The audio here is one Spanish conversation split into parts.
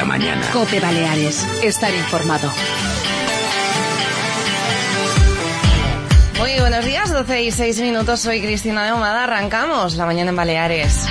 mañana. COPE Baleares. Estar informado. Muy buenos días, 12:06. Soy Cristina de Ahumada. Arrancamos la mañana en Baleares.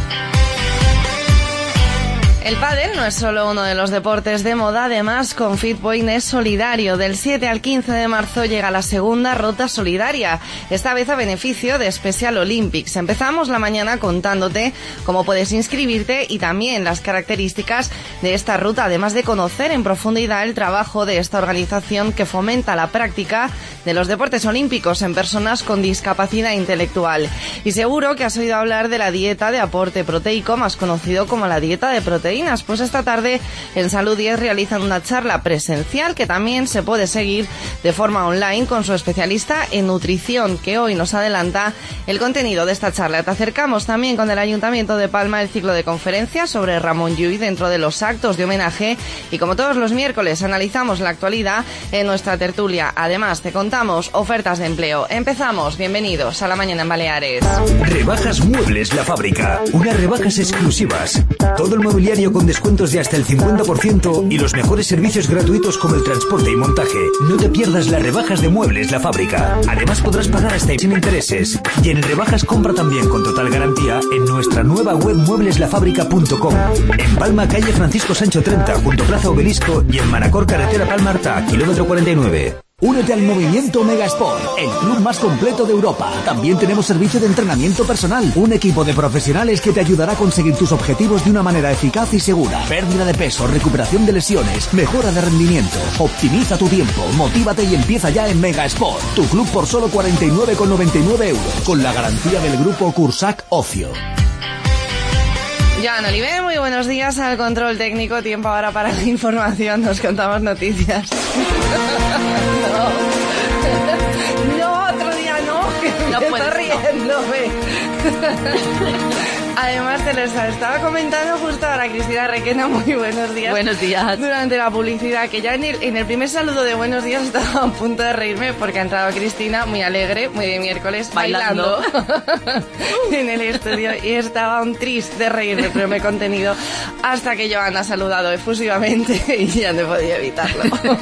El pádel no es solo uno de los deportes de moda, además con Fitpoint es solidario. Del 7 al 15 de marzo llega la segunda ruta solidaria, esta vez a beneficio de Special Olympics. Empezamos la mañana contándote cómo puedes inscribirte y también las características de esta ruta, además de conocer en profundidad el trabajo de esta organización que fomenta la práctica de los deportes olímpicos en personas con discapacidad intelectual. Y seguro que has oído hablar de la dieta de aporte proteico, más conocido como la dieta de proteínas. Pues esta tarde en Salud 10 realizan una charla presencial que también se puede seguir de forma online con su especialista en nutrición, que hoy nos adelanta el contenido de esta charla. Te acercamos también con el Ayuntamiento de Palma el ciclo de conferencias sobre Ramón Llull dentro de los actos de homenaje y como todos los miércoles analizamos la actualidad en nuestra tertulia. Además te contamos ofertas de empleo. Empezamos, bienvenidos a la mañana en Baleares. Rebajas Muebles La Fábrica, unas rebajas exclusivas. Todo el mobiliario con descuentos de hasta el 50% y los mejores servicios gratuitos como el transporte y montaje. No te pierdas las rebajas de Muebles La Fábrica. Además podrás pagar hasta sin intereses. Y en rebajas compra también con total garantía en nuestra nueva web muebleslafábrica.com. En Palma, calle Francisco Sancho 30, junto a Plaza Obelisco, y en Manacor, carretera Palma-Arta, kilómetro 49. Únete al movimiento Megasport, el club más completo de Europa. También tenemos servicio de entrenamiento personal, un equipo de profesionales que te ayudará a conseguir tus objetivos de una manera eficaz y segura. Pérdida de peso, recuperación de lesiones, mejora de rendimiento. Optimiza tu tiempo, motívate y empieza ya en Megasport, tu club por solo 49,99 €, con la garantía del grupo Cursac Ocio. Joan Oliver, muy buenos días al control técnico. Tiempo ahora para la información. Nos contamos noticias. No, otro día no. No puedo riéndome. Además te les estaba comentando justo ahora Cristina Requena, muy buenos días. Buenos días. Durante la publicidad, que ya en el primer saludo de buenos días estaba a punto de reírme porque ha entrado Cristina muy alegre, muy de miércoles, bailando en el estudio y estaba un triste de reírme, pero me he contenido hasta que Joan ha saludado efusivamente y ya no podía evitarlo.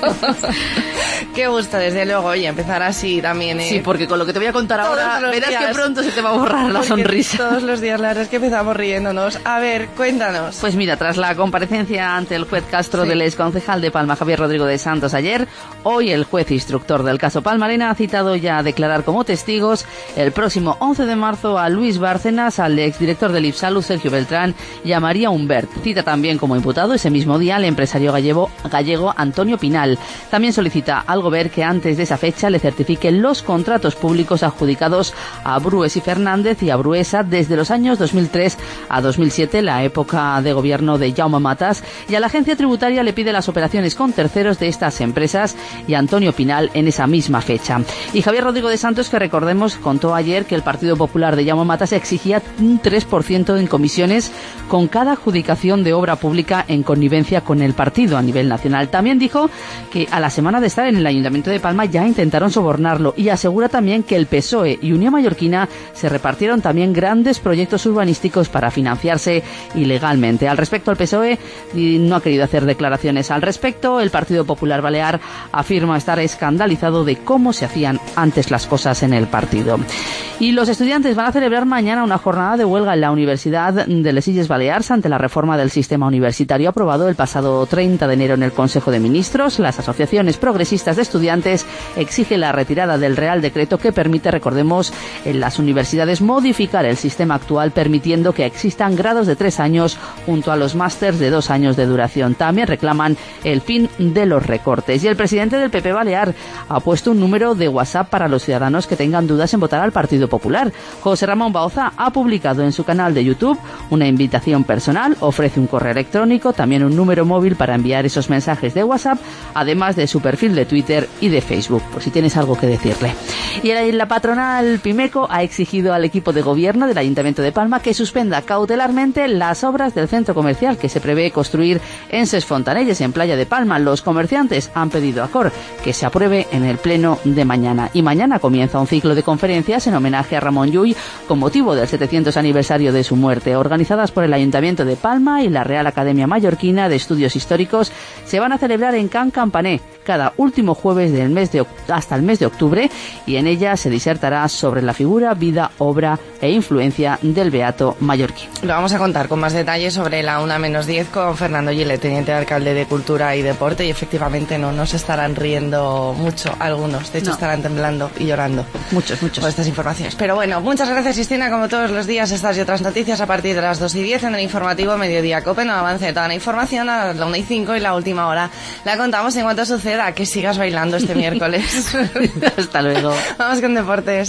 Qué gusto, desde luego, oye, empezar así también. Sí, porque con lo que te voy a contar ahora, verás días, que pronto se te va a borrar la sonrisa. Todos los días, la verdad es que empezamos riéndonos. A ver, cuéntanos. Pues mira, tras la comparecencia ante el juez Castro del exconcejal de Palma, Javier Rodrigo de Santos, ayer, hoy el juez instructor del caso Palmarena ha citado ya a declarar como testigos el próximo 11 de marzo a Luis Bárcenas, al exdirector del IPSalud, Sergio Beltrán, y a María Humbert. Cita también como imputado ese mismo día al empresario gallego Antonio Pinal. También solicita al Gobierno que antes de esa fecha le certifiquen los contratos públicos adjudicados a Brues y Fernández y a Bruesa desde los años 2003 a 2007, la época de gobierno de Jaume Matas, y a la agencia tributaria le pide las operaciones con terceros de estas empresas y a Antonio Pinal en esa misma fecha. Y Javier Rodrigo de Santos, que recordemos, contó ayer que el Partido Popular de Jaume Matas exigía un 3% en comisiones con cada adjudicación de obra pública en connivencia con el partido a nivel nacional. También dijo que a la semana de estar en el Ayuntamiento de Palma ya intentaron sobornarlo y asegura también que el PSOE y Unión Mallorquina se repartieron también grandes proyectos urbanísticos para financiarse ilegalmente. Al respecto, el PSOE no ha querido hacer declaraciones al respecto. El Partido Popular Balear afirma estar escandalizado de cómo se hacían antes las cosas en el partido. Y los estudiantes van a celebrar mañana una jornada de huelga en la Universidad de les Illes Balears ante la reforma del sistema universitario aprobado el pasado 30 de enero en el Consejo de Ministros. Las asociaciones progresistas de estudiantes exigen la retirada del Real Decreto que permite, recordemos, en las universidades modificar el sistema actual, permitiendo que existan grados de 3 años junto a los másters de 2 años de duración. También reclaman el fin de los recortes. Y el presidente del PP Balear ha puesto un número de WhatsApp para los ciudadanos que tengan dudas en votar al Partido Popular. José Ramón Baoza ha publicado en su canal de YouTube una invitación personal, ofrece un correo electrónico, también un número móvil para enviar esos mensajes de WhatsApp, además de su perfil de Twitter y de Facebook, por si tienes algo que decirle. Y la patronal Pimeco ha exigido al equipo de gobierno del Ayuntamiento de Palma que suspenda cautelarmente las obras del centro comercial que se prevé construir en Ses Fontanelles, en Playa de Palma. Los comerciantes han pedido a COR que se apruebe en el pleno de mañana. Y mañana comienza un ciclo de conferencias en homenaje a Ramón Llull con motivo del 700 aniversario de su muerte, organizadas por el Ayuntamiento de Palma y la Real Academia Mallorquina de Estudios Históricos. Se van a celebrar en Can Campaner cada último jueves del mes hasta el mes de octubre, y en ella se disertará sobre la figura, vida, obra e influencia del beato mallorquín. Lo vamos a contar con más detalles sobre la 1:10 con Fernando Gile, teniente alcalde de Cultura y Deporte, y efectivamente no se estarán riendo mucho algunos, de hecho estarán temblando y llorando. Muchos. Por estas informaciones. Pero bueno, muchas gracias, Cristina, como todos los días, estas y otras noticias a partir de las 2:10 en el informativo Mediodía COPE. No avance toda la información a la 1:05 y la última hora la contamos en cuanto suceda. Que sigas bailando este miércoles. Hasta luego. Vamos con deportes.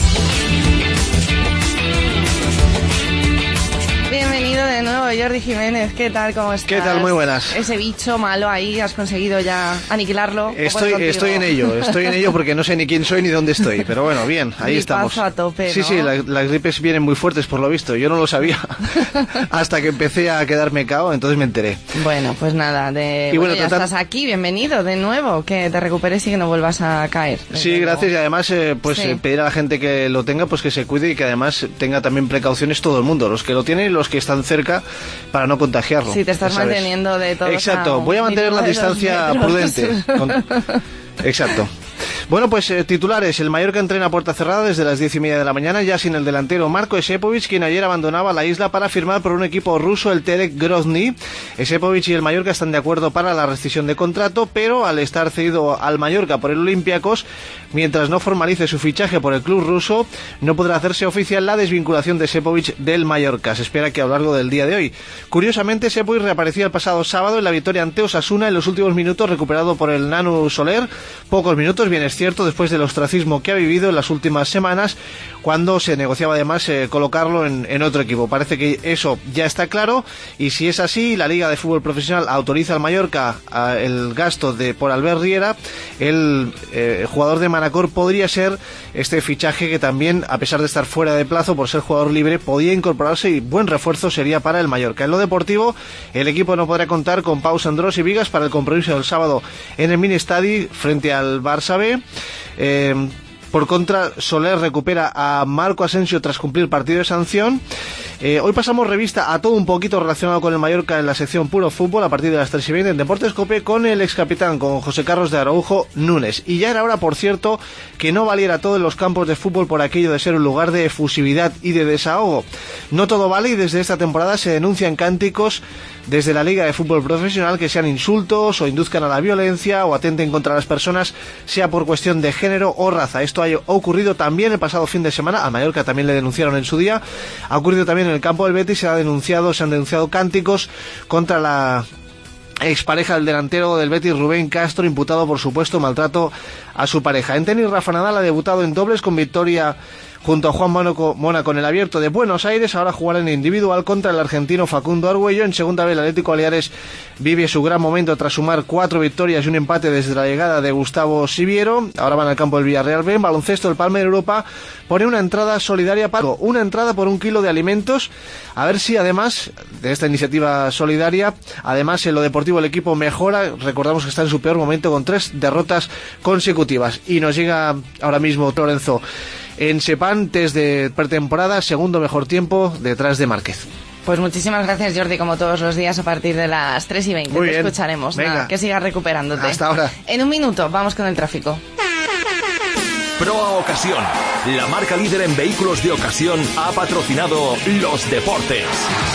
Bienvenido de nuevo, Jordi Jiménez. ¿Qué tal? ¿Cómo estás? ¿Qué tal? Muy buenas. Ese bicho malo ahí, ¿has conseguido ya aniquilarlo? Estoy en ello porque no sé ni quién soy ni dónde estoy. Pero bueno, bien, ahí estamos. A tope, ¿no? Sí, las gripes vienen muy fuertes por lo visto. Yo no lo sabía hasta que empecé a quedarme cao, entonces me enteré. Bueno, pues nada, ya estás aquí, bienvenido de nuevo, que te recuperes y que no vuelvas a caer. Sí, gracias, y además pedir a la gente que lo tenga, pues que se cuide y que además tenga también precauciones todo el mundo, los que lo tienen y los que están cerca, para no contagiarlo. Sí, te estás manteniendo de todo. Exacto, voy a mantener la distancia prudente. Exacto. Bueno, pues titulares. El Mallorca entrena a puerta cerrada desde las 10:30 de la mañana, ya sin el delantero Marko Esepovic, quien ayer abandonaba la isla para firmar por un equipo ruso, el Telek Grozny. Esepovic y el Mallorca están de acuerdo para la rescisión de contrato, pero al estar cedido al Mallorca por el Olympiacos, mientras no formalice su fichaje por el club ruso, no podrá hacerse oficial la desvinculación de Esepovic del Mallorca. Se espera que a lo largo del día de hoy. Curiosamente, Esepovic reaparecía el pasado sábado en la victoria ante Osasuna en los últimos minutos, recuperado por el Nanu Soler. Pocos minutos, bien es cierto, después del ostracismo que ha vivido en las últimas semanas, cuando se negociaba además colocarlo en otro equipo. Parece que eso ya está claro, y si es así, la Liga de Fútbol Profesional autoriza al Mallorca el gasto por Albert Riera. El jugador de Manacor podría ser este fichaje que también, a pesar de estar fuera de plazo por ser jugador libre, podía incorporarse, y buen refuerzo sería para el Mallorca. En lo deportivo, el equipo no podrá contar con Pau Sandrós y Vigas para el compromiso del sábado en el Ministadi frente al Barça B. Por contra, Soler recupera a Marco Asensio tras cumplir partido de sanción. Hoy pasamos revista a todo un poquito relacionado con el Mallorca en la sección Puro Fútbol a partir de las 3:20 en Deportes COPE con el excapitán, con José Carlos de Araujo Núñez. Y ya era hora, por cierto, que no valiera todo en los campos de fútbol por aquello de ser un lugar de efusividad y de desahogo. No todo vale, y desde esta temporada se denuncian cánticos desde la Liga de Fútbol Profesional que sean insultos o induzcan a la violencia o atenten contra las personas, sea por cuestión de género o raza. Esto ha ocurrido también el pasado fin de semana. A Mallorca también le denunciaron en su día. Ha ocurrido también en el campo del Betis. Se han denunciado cánticos contra la expareja del delantero del Betis, Rubén Castro, imputado por supuesto maltrato a su pareja. En tenis, Rafa Nadal ha debutado en dobles con victoria junto a Juan Mónaco en el Abierto de Buenos Aires. Ahora jugará en individual contra el argentino Facundo Argüello. En segunda vez, el Atlético Baleares vive su gran momento tras sumar 4 victorias y un empate desde la llegada de Gustavo Siviero. Ahora van al campo del Villarreal B. En baloncesto, el Palma de Europa pone una entrada solidaria para una entrada por 1 kilo de alimentos. A ver si además de esta iniciativa solidaria, además en lo deportivo el equipo mejora. Recordamos que está en su peor momento con 3 derrotas consecutivas. Y nos llega ahora mismo Lorenzo en Sepán, test de pretemporada, segundo mejor tiempo detrás de Márquez. Pues muchísimas gracias, Jordi, como todos los días a partir de las 3:20. Muy bien. Te escucharemos. Venga. Nada, que sigas recuperándote. Hasta ahora. En un minuto vamos con el tráfico. Proa Ocasión, la marca líder en vehículos de ocasión, ha patrocinado los deportes.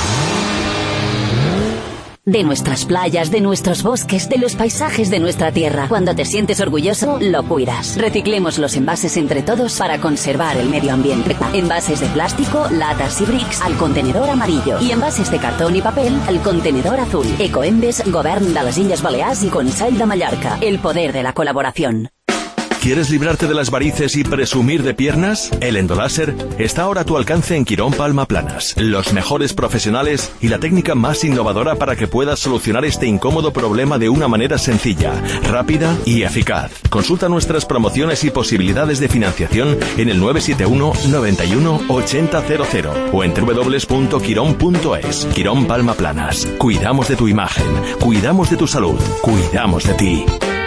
De nuestras playas, de nuestros bosques, de los paisajes de nuestra tierra. Cuando te sientes orgulloso, lo cuidas. Reciclemos los envases entre todos para conservar el medio ambiente. Envases de plástico, latas y bricks al contenedor amarillo. Y envases de cartón y papel al contenedor azul. Ecoembes, Govern de les Illes Balears y Consell de Mallorca. El poder de la colaboración. ¿Quieres librarte de las varices y presumir de piernas? El Endoláser está ahora a tu alcance en Quirón Palma Planas. Los mejores profesionales y la técnica más innovadora para que puedas solucionar este incómodo problema de una manera sencilla, rápida y eficaz. Consulta nuestras promociones y posibilidades de financiación en el 971 91 8000 o en www.quirón.es. Quirón Palma Planas. Cuidamos de tu imagen, cuidamos de tu salud, cuidamos de ti.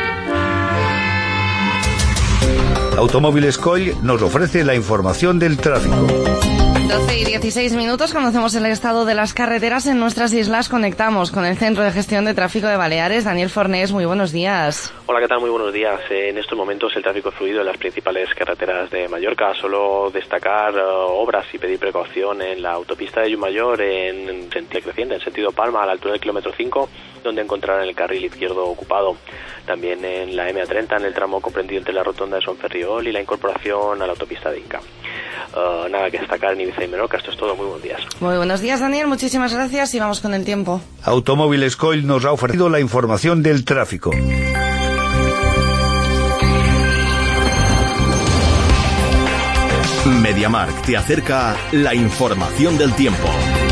Automóviles Coll nos ofrece la información del tráfico. 12 y 16 minutos, conocemos el estado de las carreteras en nuestras islas. Conectamos con el Centro de Gestión de Tráfico de Baleares. Daniel Fornés, muy buenos días. Hola, ¿qué tal? Muy buenos días. En estos momentos el tráfico es fluido en las principales carreteras de Mallorca. Solo destacar obras y pedir precaución en la autopista de Llumayor en sentido creciente, en sentido Palma, a la altura del kilómetro 5, donde encontrarán el carril izquierdo ocupado. También en la MA30, en el tramo comprendido entre la rotonda de Sonferriol y la incorporación a la autopista de Inca. Nada que destacar en Ibiza y Menorca. Esto es todo. Muy buenos días. Muy buenos días, Daniel. Muchísimas gracias y vamos con el tiempo. Automóviles Coll nos ha ofrecido la información del tráfico. MediaMarkt te acerca la información del tiempo.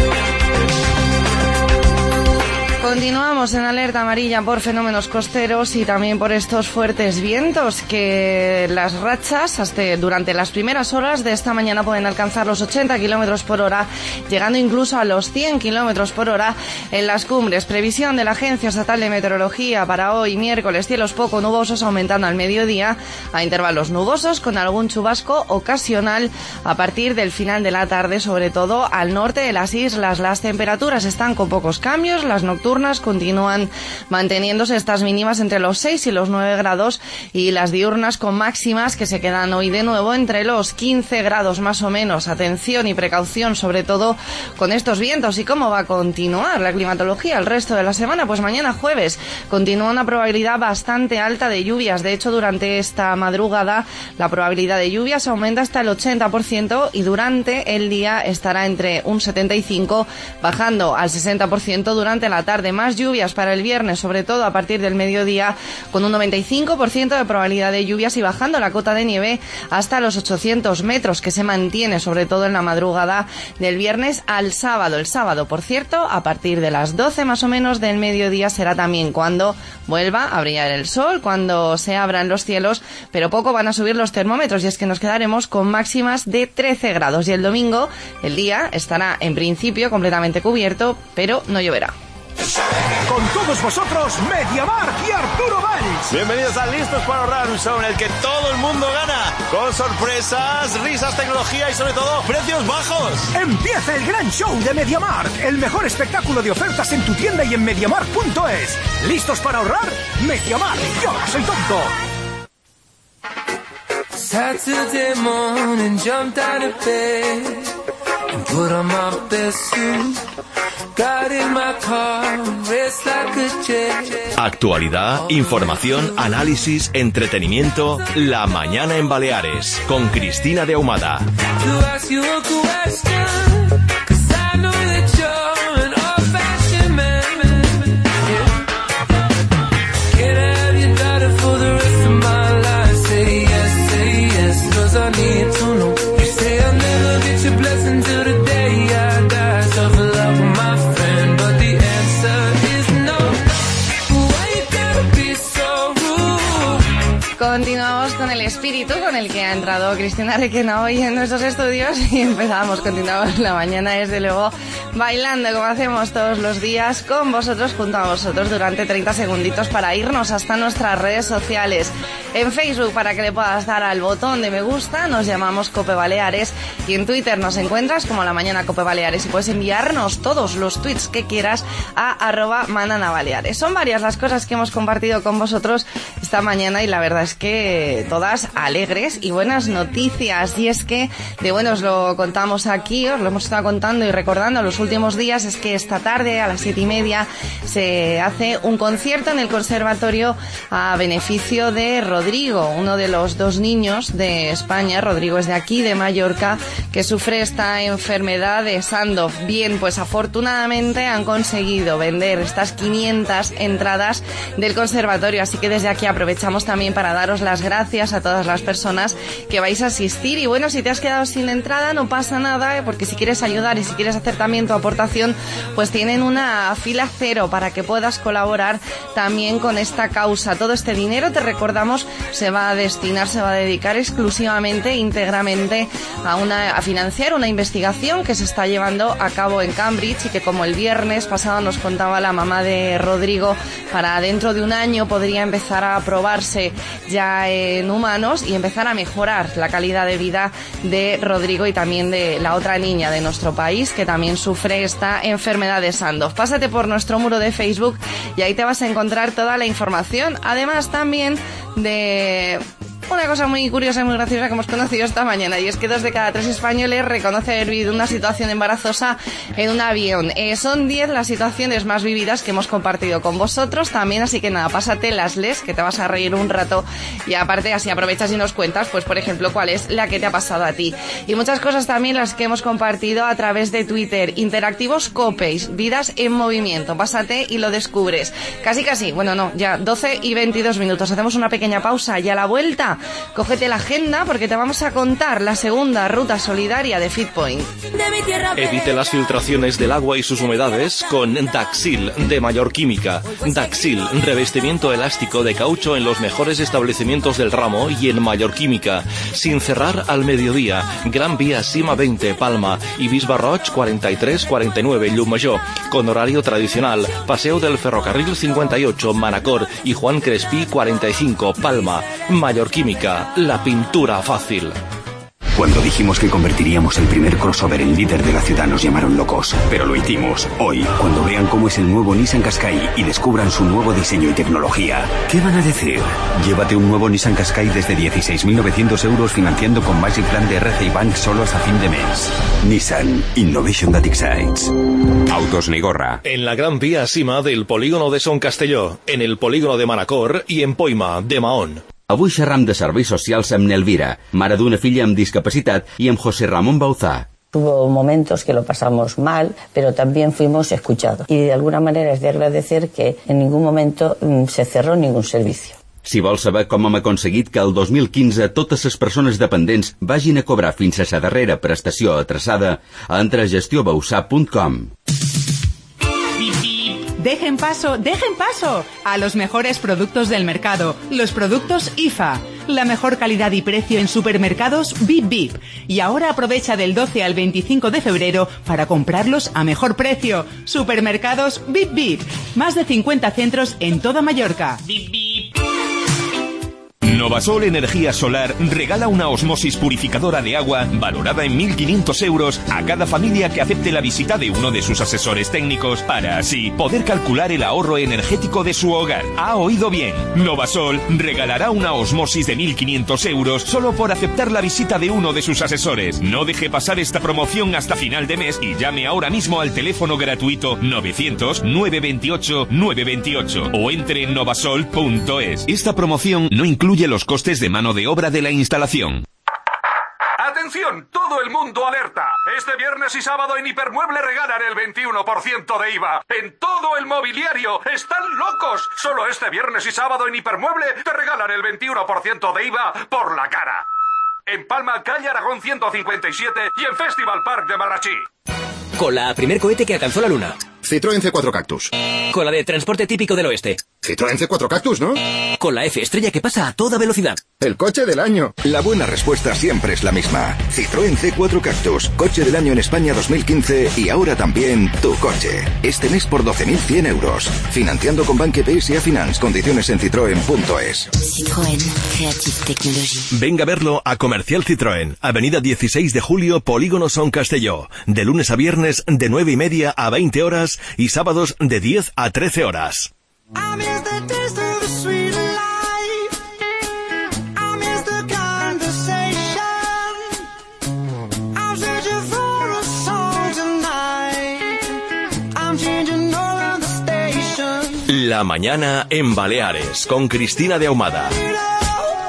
Continuamos en alerta amarilla por fenómenos costeros y también por estos fuertes vientos que las rachas durante las primeras horas de esta mañana pueden alcanzar los 80 kilómetros por hora, llegando incluso a los 100 kilómetros por hora en las cumbres. Previsión de la Agencia Estatal de Meteorología para hoy miércoles: cielos poco nubosos aumentando al mediodía a intervalos nubosos con algún chubasco ocasional a partir del final de la tarde, sobre todo al norte de las islas. Las temperaturas están con pocos cambios, las nocturnas continúan manteniéndose estas mínimas entre los 6 y los 9 grados y las diurnas con máximas que se quedan hoy de nuevo entre los 15 grados más o menos. Atención y precaución sobre todo con estos vientos. ¿Y cómo va a continuar la climatología el resto de la semana? Pues mañana jueves continúa una probabilidad bastante alta de lluvias. De hecho, durante esta madrugada la probabilidad de lluvias aumenta hasta el 80% y durante el día estará entre un 75% bajando al 60% durante la tarde. Más lluvias para el viernes, sobre todo a partir del mediodía, con un 95% de probabilidad de lluvias y bajando la cota de nieve hasta los 800 metros, que se mantiene sobre todo en la madrugada del viernes al sábado. El sábado, por cierto, a partir de las 12 más o menos del mediodía será también cuando vuelva a brillar el sol, cuando se abran los cielos, pero poco van a subir los termómetros y es que nos quedaremos con máximas de 13 grados. Y el domingo el día estará en principio completamente cubierto, pero no lloverá. Con todos vosotros, MediaMarkt y Arturo Valls. Bienvenidos a Listos para Ahorrar, un show en el que todo el mundo gana. Con sorpresas, risas, tecnología y sobre todo, precios bajos. Empieza el gran show de MediaMarkt, el mejor espectáculo de ofertas en tu tienda y en MediaMarkt.es. ¿Listos para ahorrar? MediaMarkt. Yo soy tonto. Saturday morning, jumped out of bed and put on my best suit. Actualidad, información, análisis, entretenimiento. La mañana en Baleares con Cristina de Ahumada. Continuamos con el espíritu con el que ha entrado Cristina Requena hoy en nuestros estudios y continuamos la mañana desde luego bailando como hacemos todos los días con vosotros, junto a vosotros durante 30 segunditos para irnos hasta nuestras redes sociales. En Facebook, para que le puedas dar al botón de me gusta, nos llamamos Cope Baleares, y en Twitter nos encuentras como La Mañana Cope Baleares y puedes enviarnos todos los tweets que quieras a @mananabaleares. Son varias las cosas que hemos compartido con vosotros esta mañana y la verdad es que todas alegres y buenas noticias. Y es que, os lo contamos aquí, os lo hemos estado contando y recordando los últimos días, es que esta tarde a las 7:30 se hace un concierto en el Conservatorio a beneficio de Rodrigo Rodrigo, uno de los 2 niños de España. Rodrigo es de aquí, de Mallorca, que sufre esta enfermedad de Sandoz. Bien, pues afortunadamente han conseguido vender estas 500 entradas del conservatorio, así que desde aquí aprovechamos también para daros las gracias a todas las personas que vais a asistir. Y bueno, si te has quedado sin entrada no pasa nada, porque si quieres ayudar y si quieres hacer también tu aportación, pues tienen una fila cero para que puedas colaborar también con esta causa. Todo este dinero, te recordamos, se va a dedicar exclusivamente, íntegramente a financiar una investigación que se está llevando a cabo en Cambridge, y que, como el viernes pasado nos contaba la mamá de Rodrigo, para dentro de un año podría empezar a probarse ya en humanos y empezar a mejorar la calidad de vida de Rodrigo y también de la otra niña de nuestro país que también sufre esta enfermedad de Sandoz. Pásate por nuestro muro de Facebook y ahí te vas a encontrar toda la información, además también de una cosa muy curiosa y muy graciosa que hemos conocido esta mañana, y es que 2 de cada 3 españoles reconoce haber vivido una situación embarazosa en un avión. Son 10 las situaciones más vividas que hemos compartido con vosotros también, así que nada, pásate, las lees, que te vas a reír un rato, y aparte así aprovechas y nos cuentas, pues por ejemplo, cuál es la que te ha pasado a ti. Y muchas cosas también las que hemos compartido a través de Twitter. Interactivos Copeis, vidas en movimiento. Pásate y lo descubres. Casi, bueno, no, ya 12 y 22 minutos. Hacemos una pequeña pausa y a la vuelta cógete la agenda porque te vamos a contar la segunda ruta solidaria de Fitpoint. Evite las filtraciones del agua y sus humedades con Daxil de Mayor Química. Daxil, revestimiento elástico de caucho en los mejores establecimientos del ramo y en Mayor Química. Sin cerrar al mediodía. Gran Vía Sima 20, Palma, y Bisba Roig 43-49, Llucmajor. Con horario tradicional. Paseo del Ferrocarril 58, Manacor, y Juan Crespí 45, Palma. Mayor Química, la pintura fácil. Cuando dijimos que convertiríamos el primer crossover en líder de la ciudad nos llamaron locos, pero lo hicimos. Hoy, cuando vean cómo es el nuevo Nissan Qashqai y descubran su nuevo diseño y tecnología, ¿qué van a decir? Llévate un nuevo Nissan Qashqai desde 16.900 euros financiando con Magic Plan de RCI Bank solo hasta fin de mes. Nissan, Innovation that excites. Autos Nigorra. En la Gran Vía Sima del polígono de Son Castelló, en el polígono de Manacor y en Poima, de Mahón. Avui xerram de serveis socials amb Nelvira, mare d'una filla amb discapacitat, i amb José Ramón Bauzá. Hubo momentos que lo pasamos mal, pero también fuimos escuchados. Y de alguna manera es de agradecer que en ningún momento se cerró ningún servicio. Si vols saber com hem aconseguit que el 2015 totes les persones dependents vagin a cobrar fins a sa darrera prestació atrasada, entra a gestiobausà.com. Dejen paso a los mejores productos del mercado, los productos IFA. La mejor calidad y precio en supermercados Bip Bip. Y ahora aprovecha del 12 al 25 de febrero para comprarlos a mejor precio. Supermercados Bip Bip. Más de 50 centros en toda Mallorca. Bip Bip. Novasol Energía Solar regala una osmosis purificadora de agua valorada en 1.500 euros a cada familia que acepte la visita de uno de sus asesores técnicos para así poder calcular el ahorro energético de su hogar. ¿Ha oído bien? Novasol regalará una osmosis de 1.500 euros solo por aceptar la visita de uno de sus asesores. No deje pasar esta promoción hasta final de mes y llame ahora mismo al teléfono gratuito 900-928-928 o entre en novasol.es. Esta promoción no incluye los costes de mano de obra de la instalación. ¡Atención! ¡Todo el mundo alerta! Este viernes y sábado en Hipermueble regalan el 21% de IVA. ¡En todo el mobiliario! ¡Están locos! Solo este viernes y sábado en Hipermueble te regalan el 21% de IVA por la cara. En Palma, calle Aragón 157 y en Festival Park de Marrachí. Con la primer cohete que alcanzó la luna. Citroën C4 Cactus. Con la de transporte típico del oeste. Citroën C4 Cactus, ¿no? Con la F estrella que pasa a toda velocidad. El coche del año. La buena respuesta siempre es la misma. Citroën C4 Cactus, coche del año en España 2015 y ahora también tu coche. Este mes por 12.100 euros. Financiando con Banque PSA Finance. Condiciones en citroen.es. Citroën, Creative Technology. Venga a verlo a Comercial Citroën, Avenida 16 de Julio, Polígono Son Castelló. De lunes a viernes de 9:30 a 20 horas y sábados de 10 a 13 horas. La mañana en Baleares con Cristina de Ahumada.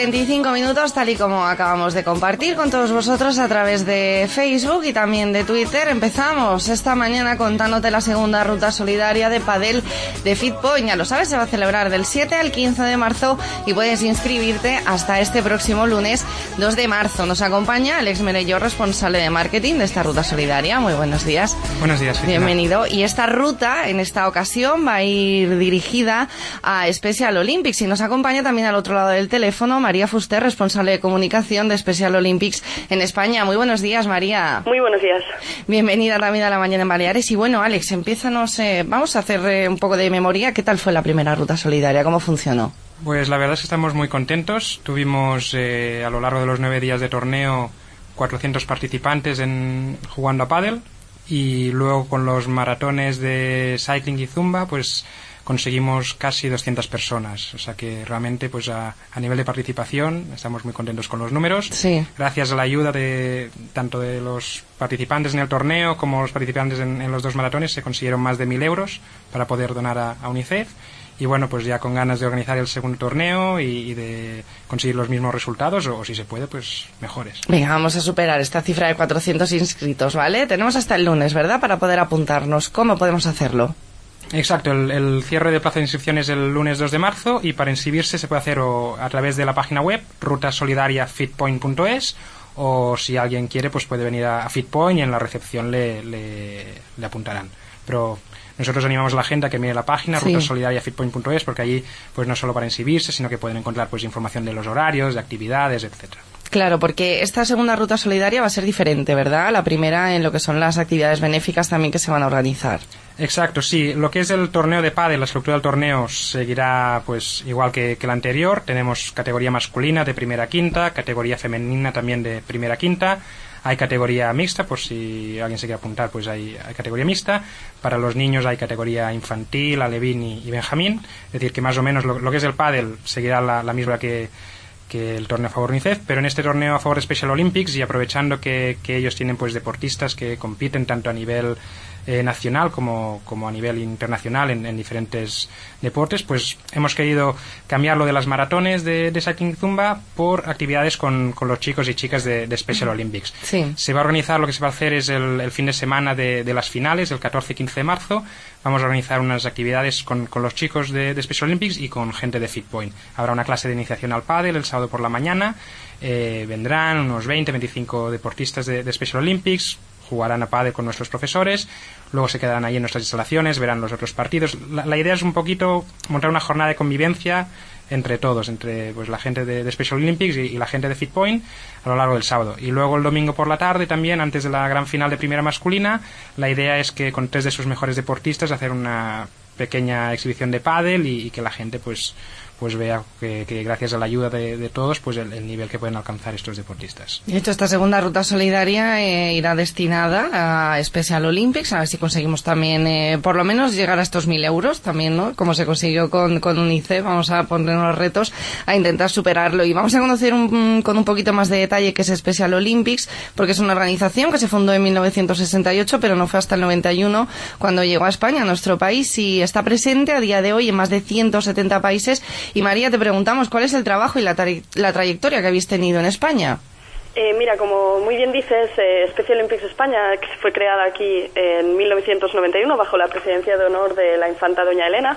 25 minutos, tal y como acabamos de compartir con todos vosotros a través de Facebook y también de Twitter. Empezamos esta mañana contándote la segunda ruta solidaria de pádel de FitPoint. Ya lo sabes, se va a celebrar del 7 al 15 de marzo y puedes inscribirte hasta este próximo lunes 2 de marzo. Nos acompaña Alex Merello, responsable de marketing de esta ruta solidaria. Muy buenos días. Buenos días, Cristina. Bienvenido. Y esta ruta, en esta ocasión, va a ir dirigida a Special Olympics y nos acompaña también al otro lado del teléfono María Fuster, responsable de comunicación de Special Olympics en España. Muy buenos días, María. Muy buenos días. Bienvenida también a La Mañana en Baleares. Y bueno, Alex, vamos a hacer un poco de memoria. ¿Qué tal fue la primera ruta solidaria? ¿Cómo funcionó? Pues la verdad es que estamos muy contentos. Tuvimos a lo largo de los 9 días de torneo 400 participantes jugando a pádel, y luego con los maratones de cycling y zumba pues conseguimos casi 200 personas. O sea que realmente pues a nivel de participación estamos muy contentos con los números. Sí. Gracias a la ayuda tanto de los participantes en el torneo como los participantes en los 2 maratones se consiguieron más de 1.000 euros para poder donar a UNICEF. Y bueno, pues ya con ganas de organizar el segundo torneo y de conseguir los mismos resultados, o si se puede, pues mejores. Venga, vamos a superar esta cifra de 400 inscritos, ¿vale? Tenemos hasta el lunes, ¿verdad?, para poder apuntarnos. ¿Cómo podemos hacerlo? Exacto, el cierre de plazo de inscripciones el lunes 2 de marzo, y para inscribirse se puede hacer a través de la página web rutasolidariafitpoint.es, o si alguien quiere pues puede venir a FitPoint y en la recepción le apuntarán. Pero nosotros animamos a la gente a que mire la página, sí, rutasolidariafitpoint.es, porque allí pues no solo para inscribirse, sino que pueden encontrar pues información de los horarios, de actividades, etcétera. Claro, porque esta segunda ruta solidaria va a ser diferente, ¿verdad? La primera en lo que son las actividades benéficas también que se van a organizar. Exacto, sí. Lo que es el torneo de pádel, la estructura del torneo seguirá pues igual que la anterior. Tenemos categoría masculina de primera a quinta, categoría femenina también de primera a quinta. Hay categoría mixta, por si alguien se quiere apuntar, pues hay categoría mixta. Para los niños hay categoría infantil, alevín y benjamín. Es decir, que más o menos lo que es el pádel seguirá la misma que el torneo a favor de UNICEF, pero en este torneo a favor de Special Olympics, y aprovechando que ellos tienen pues deportistas que compiten tanto a nivel nacional como a nivel internacional en diferentes deportes, pues hemos querido cambiarlo de las maratones de cycling zumba por actividades con los chicos y chicas de Special Olympics. Sí. Se va a organizar, lo que se va a hacer es el fin de semana de las finales, el 14 y 15 de marzo. Vamos a organizar unas actividades con los chicos de Special Olympics y con gente de FitPoint. Habrá una clase de iniciación al pádel el sábado por la mañana. Vendrán unos 20-25 deportistas de Special Olympics, jugarán a pádel con nuestros profesores, luego se quedarán ahí en nuestras instalaciones, verán los otros partidos. La idea es un poquito montar una jornada de convivencia entre todos, entre pues la gente de Special Olympics y la gente de FitPoint a lo largo del sábado. Y luego el domingo por la tarde también, antes de la gran final de primera masculina, la idea es que con 3 de sus mejores deportistas hacer una pequeña exhibición de pádel y que la gente pues vea que gracias a la ayuda de todos pues el nivel que pueden alcanzar estos deportistas. De hecho, esta segunda ruta solidaria irá destinada a Special Olympics, a ver si conseguimos también por lo menos llegar a estos 1.000 euros también, ¿no? Como se consiguió con UNICEF. Vamos a ponernos los retos a intentar superarlo, y vamos a conocer con un poquito más de detalle qué es Special Olympics, porque es una organización que se fundó en 1968, pero no fue hasta el 91 cuando llegó a España, a nuestro país, y está presente a día de hoy en más de 170 países. Y María, te preguntamos, ¿cuál es el trabajo y la trayectoria que habéis tenido en España? Mira, como muy bien dices, Special Olympics España fue creada aquí en 1991 bajo la presidencia de honor de la infanta doña Elena.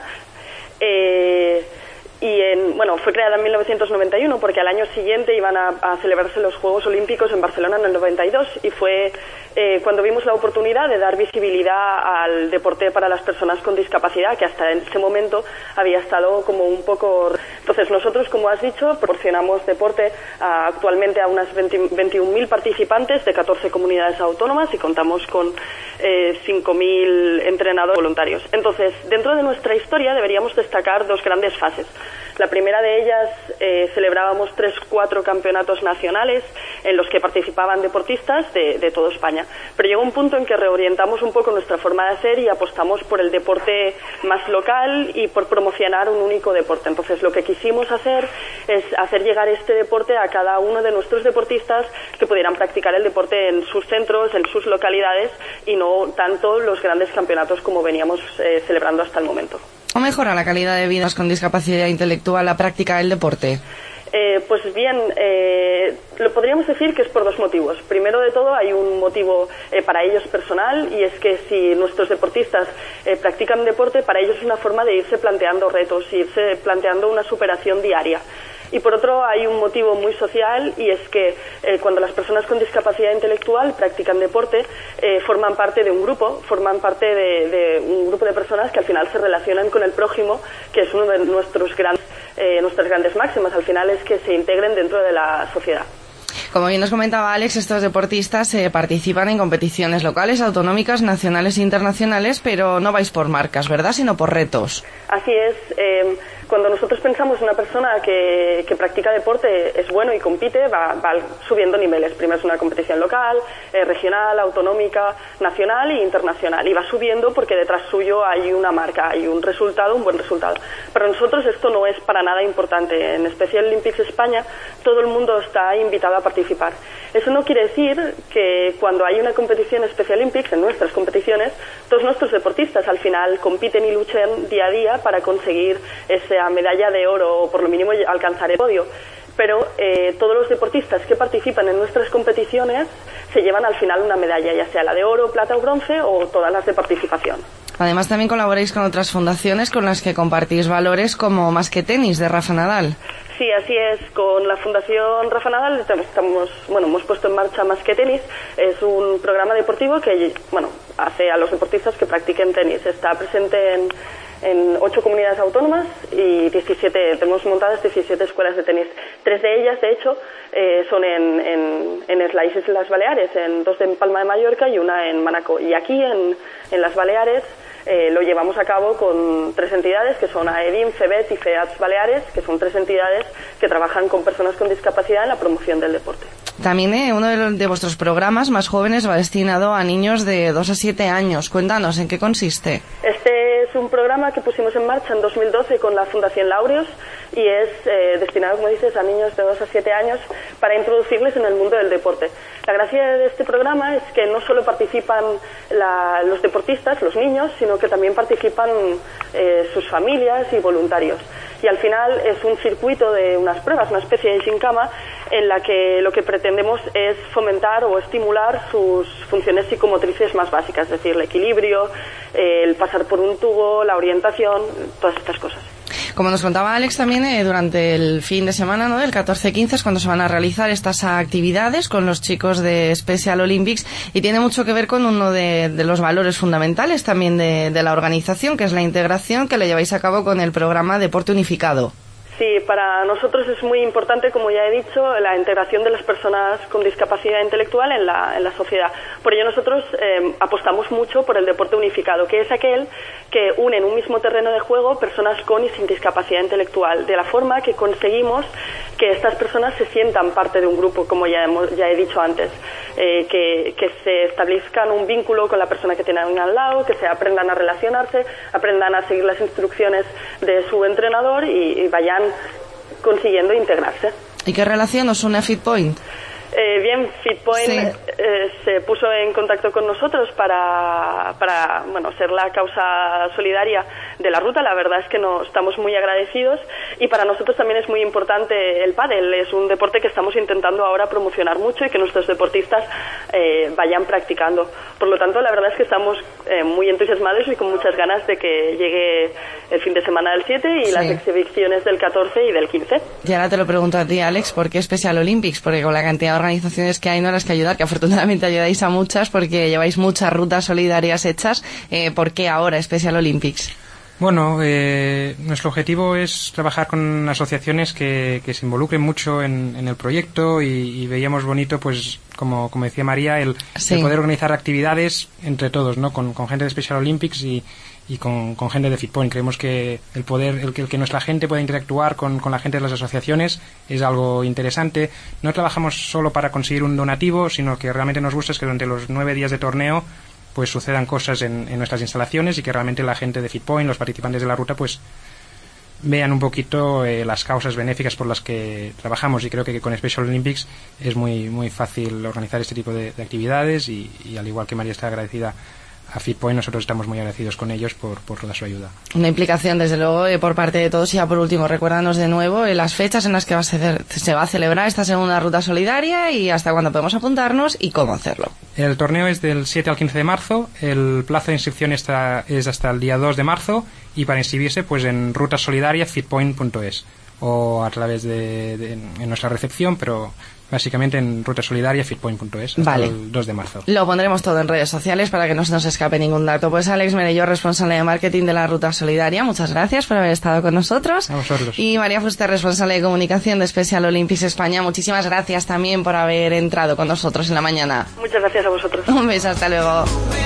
Fue creada en 1991 porque al año siguiente iban a celebrarse los Juegos Olímpicos en Barcelona en el 92, y fue cuando vimos la oportunidad de dar visibilidad al deporte para las personas con discapacidad, que hasta ese momento había estado como un poco... Entonces nosotros, como has dicho, proporcionamos deporte actualmente a unas 21.000 participantes de 14 comunidades autónomas, y contamos con 5.000 entrenadores voluntarios. Entonces, dentro de nuestra historia deberíamos destacar 2 grandes fases. La primera de ellas, celebrábamos 3-4 campeonatos nacionales en los que participaban deportistas de toda España. Pero llegó un punto en que reorientamos un poco nuestra forma de hacer y apostamos por el deporte más local y por promocionar un único deporte. Entonces, lo que quisimos hacer es hacer llegar este deporte a cada uno de nuestros deportistas que pudieran practicar el deporte en sus centros, en sus localidades, y no tanto los grandes campeonatos como veníamos celebrando hasta el momento. ¿Cómo mejora la calidad de vida con discapacidad intelectual la práctica del deporte? Pues bien, lo podríamos decir que es por dos motivos. Primero de todo, hay un motivo para ellos personal, y es que si nuestros deportistas practican deporte, para ellos es una forma de irse planteando retos, irse planteando una superación diaria. Y por otro, hay un motivo muy social, y es que cuando las personas con discapacidad intelectual practican deporte, forman parte de un grupo, forman parte de un grupo de personas que al final se relacionan con el prójimo, que es uno de nuestras grandes máximas. Al final es que se integren dentro de la sociedad. Como bien nos comentaba Alex, estos deportistas participan en competiciones locales, autonómicas, nacionales e internacionales, pero no vais por marcas, ¿verdad?, sino por retos. Así es. Cuando nosotros pensamos en una persona que practica deporte, es bueno y compite, va subiendo niveles. Primero es una competición local, regional, autonómica, nacional e internacional. Y va subiendo porque detrás suyo hay una marca, hay un resultado, un buen resultado. Para nosotros esto no es para nada importante. En Special Olympics España todo el mundo está invitado a participar. Eso no quiere decir que cuando hay una competición Special Olympics, en nuestras competiciones, todos nuestros deportistas al final compiten y luchan día a día para conseguir esa medalla de oro o por lo mínimo alcanzar el podio. Pero todos los deportistas que participan en nuestras competiciones se llevan al final una medalla, ya sea la de oro, plata o bronce, o todas las de participación. Además también colaboráis con otras fundaciones con las que compartís valores, como Más que Tenis, de Rafa Nadal. Sí, así es. Con la Fundación Rafa Nadal hemos puesto en marcha Más que Tenis. Es un programa deportivo que hace a los deportistas que practiquen tenis. Está presente en 8 comunidades autónomas y tenemos montadas 17 escuelas de tenis. 3 de ellas, de hecho, son en las Islas Baleares, 2 en Palma de Mallorca y una en Mónaco. Y aquí en las Baleares lo llevamos a cabo con 3 entidades, que son AEDIM, FEBET y FEATS Baleares, que son 3 entidades que trabajan con personas con discapacidad en la promoción del deporte. También uno de vuestros programas más jóvenes va destinado a niños de 2 a 7 años. Cuéntanos, ¿en qué consiste? Este es un programa que pusimos en marcha en 2012 con la Fundación Laureus y es destinado, como dices, a niños de 2 a 7 años para introducirles en el mundo del deporte. La gracia de este programa es que no solo participan los deportistas, los niños, sino que también participan sus familias y voluntarios. Y al final es un circuito de unas pruebas, una especie de gincama, en la que lo que pretendemos es fomentar o estimular sus funciones psicomotrices más básicas, es decir, el equilibrio, el pasar por un tubo, la orientación, todas estas cosas. Como nos contaba Alex también, durante el fin de semana, ¿no?, del 14-15 es cuando se van a realizar estas actividades con los chicos de Special Olympics, y tiene mucho que ver con uno de los valores fundamentales también de la organización, que es la integración que le lleváis a cabo con el programa Deporte Unificado. Sí, para nosotros es muy importante, como ya he dicho, la integración de las personas con discapacidad intelectual en la sociedad. Por ello nosotros apostamos mucho por el deporte unificado, que es aquel que une en un mismo terreno de juego personas con y sin discapacidad intelectual, de la forma que conseguimos que estas personas se sientan parte de un grupo, como ya he dicho antes, que se establezcan un vínculo con la persona que tienen al lado, que se aprendan a relacionarse, aprendan a seguir las instrucciones de su entrenador y vayan consiguiendo integrarse. ¿Y qué relación os une a FitPoint? Bien, FitPoint se puso en contacto con nosotros para ser la causa solidaria de la ruta. La verdad es que estamos muy agradecidos, y para nosotros también es muy importante el pádel. Es un deporte que estamos intentando ahora promocionar mucho y que nuestros deportistas vayan practicando. Por lo tanto, la verdad es que estamos muy entusiasmados y con muchas ganas de que llegue el fin de semana del 7 y las exhibiciones del 14 y del 15. Y ahora te lo pregunto a ti, Alex, ¿por qué Special Olympics? Porque con la cantidad de organizaciones que hay no las que ayudar, que afortunadamente ayudáis a muchas porque lleváis muchas rutas solidarias hechas. ¿Por qué ahora Special Olympics? Bueno, nuestro objetivo es trabajar con asociaciones que se involucren mucho en el proyecto, y veíamos bonito, pues como decía María, el poder organizar actividades entre todos, ¿no? Con gente de Special Olympics y con gente de FitPoint. Creemos que el que nuestra gente pueda interactuar con la gente de las asociaciones es algo interesante. No trabajamos solo para conseguir un donativo, sino que realmente nos gusta es que durante los 9 días de torneo pues sucedan cosas en nuestras instalaciones, y que realmente la gente de FitPoint, los participantes de la ruta, pues vean un poquito las causas benéficas por las que trabajamos. Y creo que con Special Olympics es muy muy fácil organizar este tipo de actividades, y al igual que María está agradecida a Fitpoint. Nosotros estamos muy agradecidos con ellos por toda su ayuda. Una implicación, desde luego, por parte de todos. Y ya por último, recuérdanos de nuevo las fechas en las que se va a celebrar esta segunda ruta solidaria y hasta cuándo podemos apuntarnos y cómo hacerlo. El torneo es del 7 al 15 de marzo, el plazo de inscripción es hasta el día 2 de marzo y para inscribirse pues en rutasolidariafitpoint.es o a través de nuestra recepción, pero básicamente en rutasolidariafitpoint.es hasta vale. el 2 de marzo. Lo pondremos todo en redes sociales para que no se nos escape ningún dato. Pues Alex Merelló, responsable de marketing de la Ruta Solidaria, muchas gracias por haber estado con nosotros. A vosotros. Y María Fuster, responsable de comunicación de Special Olympics España, muchísimas gracias también por haber entrado con nosotros en la mañana. Muchas gracias a vosotros. Un beso, hasta luego.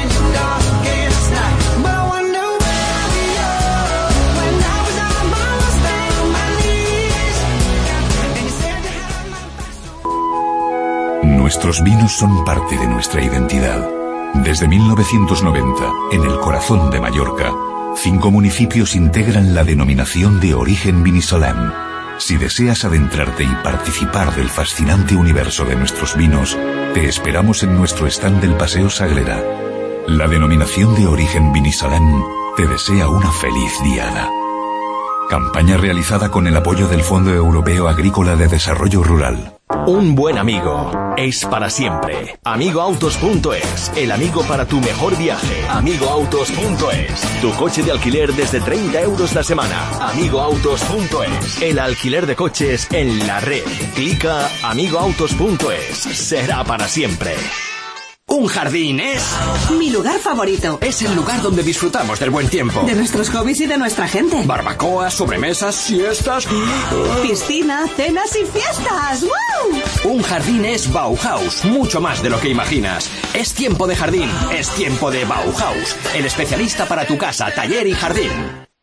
Nuestros vinos son parte de nuestra identidad. Desde 1990, en el corazón de Mallorca, 5 municipios integran la denominación de origen Vinisolán. Si deseas adentrarte y participar del fascinante universo de nuestros vinos, te esperamos en nuestro stand del Paseo Sagrera. La denominación de origen Vinisolán te desea una feliz diada. Campaña realizada con el apoyo del Fondo Europeo Agrícola de Desarrollo Rural. Un buen amigo es para siempre. AmigoAutos.es, el amigo para tu mejor viaje. AmigoAutos.es, tu coche de alquiler desde 30 euros la semana. AmigoAutos.es, el alquiler de coches en la red. Clica AmigoAutos.es, será para siempre. Un jardín es... mi lugar favorito. Es el lugar donde disfrutamos del buen tiempo. De nuestros hobbies y de nuestra gente. Barbacoas, sobremesas, siestas... piscina, cenas y fiestas. ¡Woo! Un jardín es Bauhaus, mucho más de lo que imaginas. Es tiempo de jardín, es tiempo de Bauhaus, el especialista para tu casa, taller y jardín.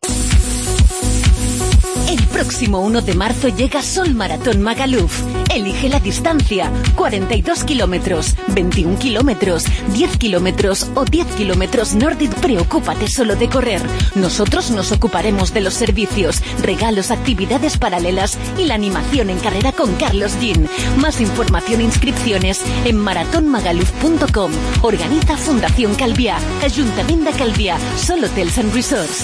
El próximo 1 de marzo llega Sol Maratón Magaluf. Elige la distancia: 42 kilómetros, 21 kilómetros, 10 kilómetros o 10 kilómetros Nordic. Preocúpate solo de correr. Nosotros nos ocuparemos de los servicios, regalos, actividades paralelas y la animación en carrera con Carlos Jean. Más información e inscripciones en maratonmagaluf.com. Organiza Fundación Calviá, Ayuntamiento de Calviá, Sol Hotels and Resorts.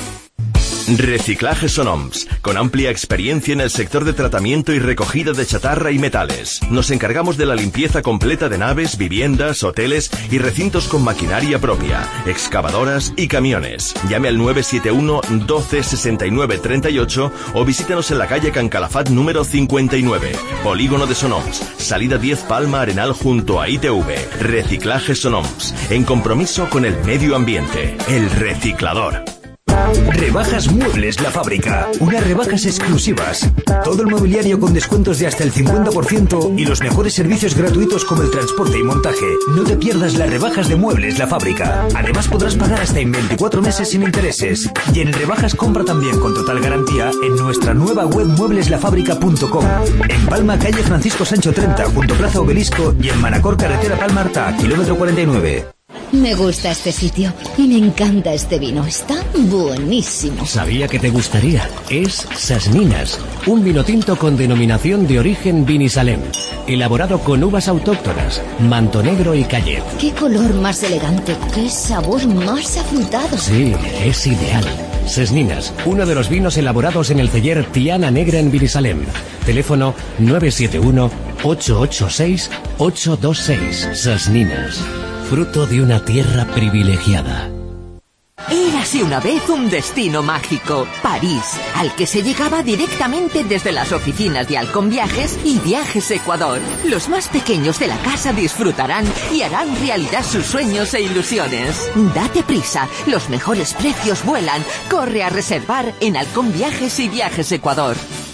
Reciclaje Sonoms, con amplia experiencia en el sector de tratamiento y recogida de chatarra y metales. Nos encargamos de la limpieza completa de naves, viviendas, hoteles y recintos con maquinaria propia, excavadoras y camiones. Llame al 971 12 69 38 o visítenos en la calle Can Calafat número 59, Polígono de Sonoms, salida 10 Palma Arenal junto a ITV. Reciclaje Sonoms, en compromiso con el medio ambiente. El reciclador. Rebajas Muebles La Fábrica. Unas rebajas exclusivas. Todo el mobiliario con descuentos de hasta el 50% y los mejores servicios gratuitos como el transporte y montaje. No te pierdas las rebajas de Muebles La Fábrica. Además podrás pagar hasta en 24 meses sin intereses. Y en rebajas compra también con total garantía en nuestra nueva web muebleslafábrica.com. En Palma, calle Francisco Sancho 30, junto a Plaza Obelisco, y en Manacor, carretera Palma Arta, kilómetro 49. Me gusta este sitio y me encanta este vino. Está buenísimo. Sabía que te gustaría. Es Sasninas, un vino tinto con denominación de origen Vinisalem, elaborado con uvas autóctonas, manto negro y Callet. Qué color más elegante, qué sabor más afrutado. Sí, es ideal. Sasninas, uno de los vinos elaborados en el celler Tiana Negra en Vinisalem. Teléfono 971 886 826. Sasninas, fruto de una tierra privilegiada. Érase una vez un destino mágico, París, al que se llegaba directamente desde las oficinas de Halcón Viajes y Viajes Ecuador. Los más pequeños de la casa disfrutarán y harán realidad sus sueños e ilusiones. Date prisa, los mejores precios vuelan. Corre a reservar en Halcón Viajes y Viajes Ecuador.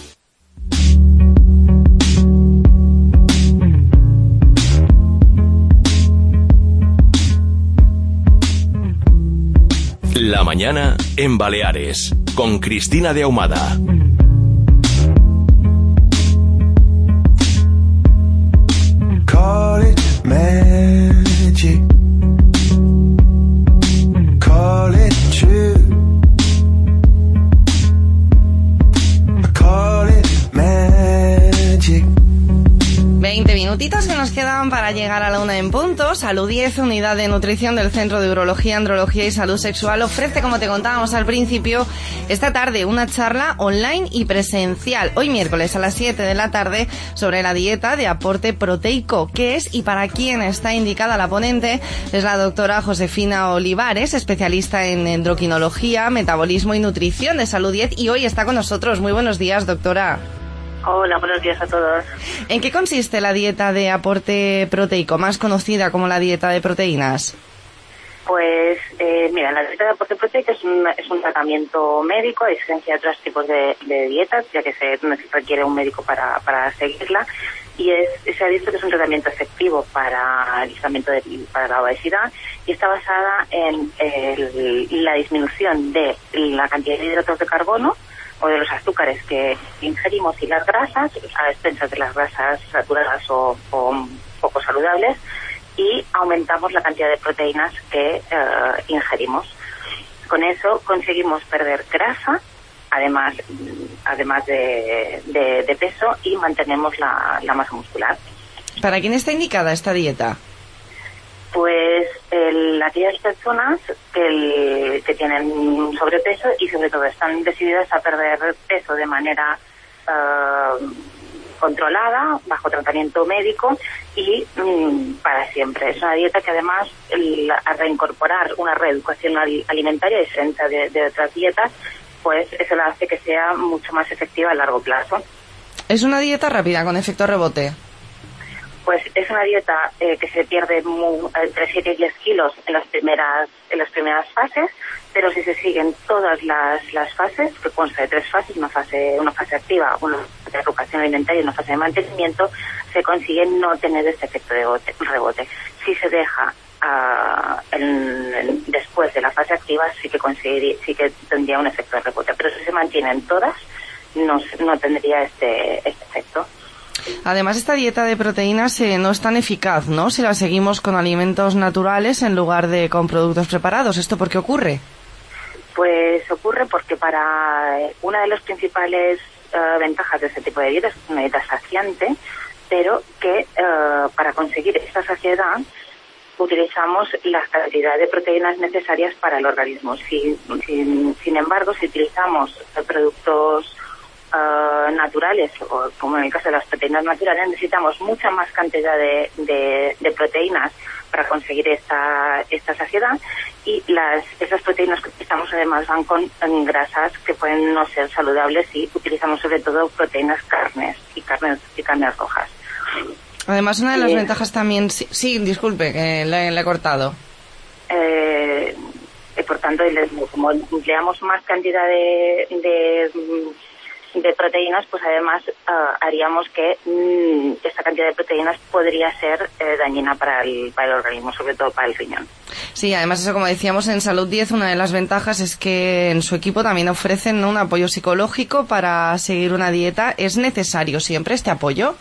La mañana en Baleares, con Cristina de Ahumada. Call it magic. Call it true. Call it magic. 20 minutitos que nos quedan para para llegar a la 1 en punto. Salud 10, unidad de nutrición del Centro de Urología, Andrología y Salud Sexual, ofrece, como te contábamos al principio, esta tarde una charla online y presencial, hoy miércoles a las 7 de la tarde, sobre la dieta de aporte proteico. ¿Qué es y para quién está indicada? La ponente es la doctora Josefina Olivares, especialista en endocrinología, metabolismo y nutrición de Salud 10, y hoy está con nosotros. Muy buenos días, doctora. Hola, buenos días a todos. ¿En qué consiste la dieta de aporte proteico, más conocida como la dieta de proteínas? Pues, mira, la dieta de aporte proteico es un tratamiento médico, a diferencia de otros tipos de dietas, ya que se requiere un médico para seguirla, y se ha visto que es un tratamiento efectivo para el tratamiento para la obesidad, y está basada en la disminución de la cantidad de hidratos de carbono o de los azúcares que ingerimos y las grasas, a expensas de las grasas saturadas o poco saludables, y aumentamos la cantidad de proteínas que ingerimos. Con eso conseguimos perder grasa, además de peso, y mantenemos la masa muscular. ¿Para quién está indicada esta dieta? Pues aquellas personas que tienen sobrepeso y sobre todo están decididas a perder peso de manera controlada, bajo tratamiento médico y para siempre. Es una dieta que además al reincorporar una reeducación alimentaria diferente de otras dietas, pues eso la hace que sea mucho más efectiva a largo plazo. ¿Es una dieta rápida con efecto rebote? Pues es una dieta que se pierde entre 7 y 10 kilos en las primeras fases, pero si se siguen todas las fases, que consta de 3 fases, una fase activa, una de reeducación alimentaria y una fase de mantenimiento, se consigue no tener este efecto de rebote. Si se deja después de la fase activa, sí que tendría un efecto de rebote, pero si se mantienen todas, no tendría este efecto. Además, esta dieta de proteínas no es tan eficaz, ¿no?, si la seguimos con alimentos naturales en lugar de con productos preparados. ¿Esto por qué ocurre? Pues ocurre porque una de las principales ventajas de este tipo de dieta es una dieta saciante, pero que para conseguir esta saciedad utilizamos la cantidad de proteínas necesarias para el organismo. Sin embargo, si utilizamos productos naturales, o como en el caso de las proteínas naturales, necesitamos mucha más cantidad de proteínas para conseguir esta saciedad, y esas proteínas que utilizamos además van con grasas que pueden no ser saludables, y utilizamos sobre todo proteínas carnes rojas. Además, una de las ventajas también... Sí, disculpe, que le he cortado. Por tanto, como empleamos más cantidad de proteínas, pues además haríamos que esta cantidad de proteínas podría ser dañina para el organismo, sobre todo para el riñón. Sí, además eso, como decíamos, en Salud 10 una de las ventajas es que en su equipo también ofrecen un apoyo psicológico para seguir una dieta. ¿Es necesario siempre este apoyo?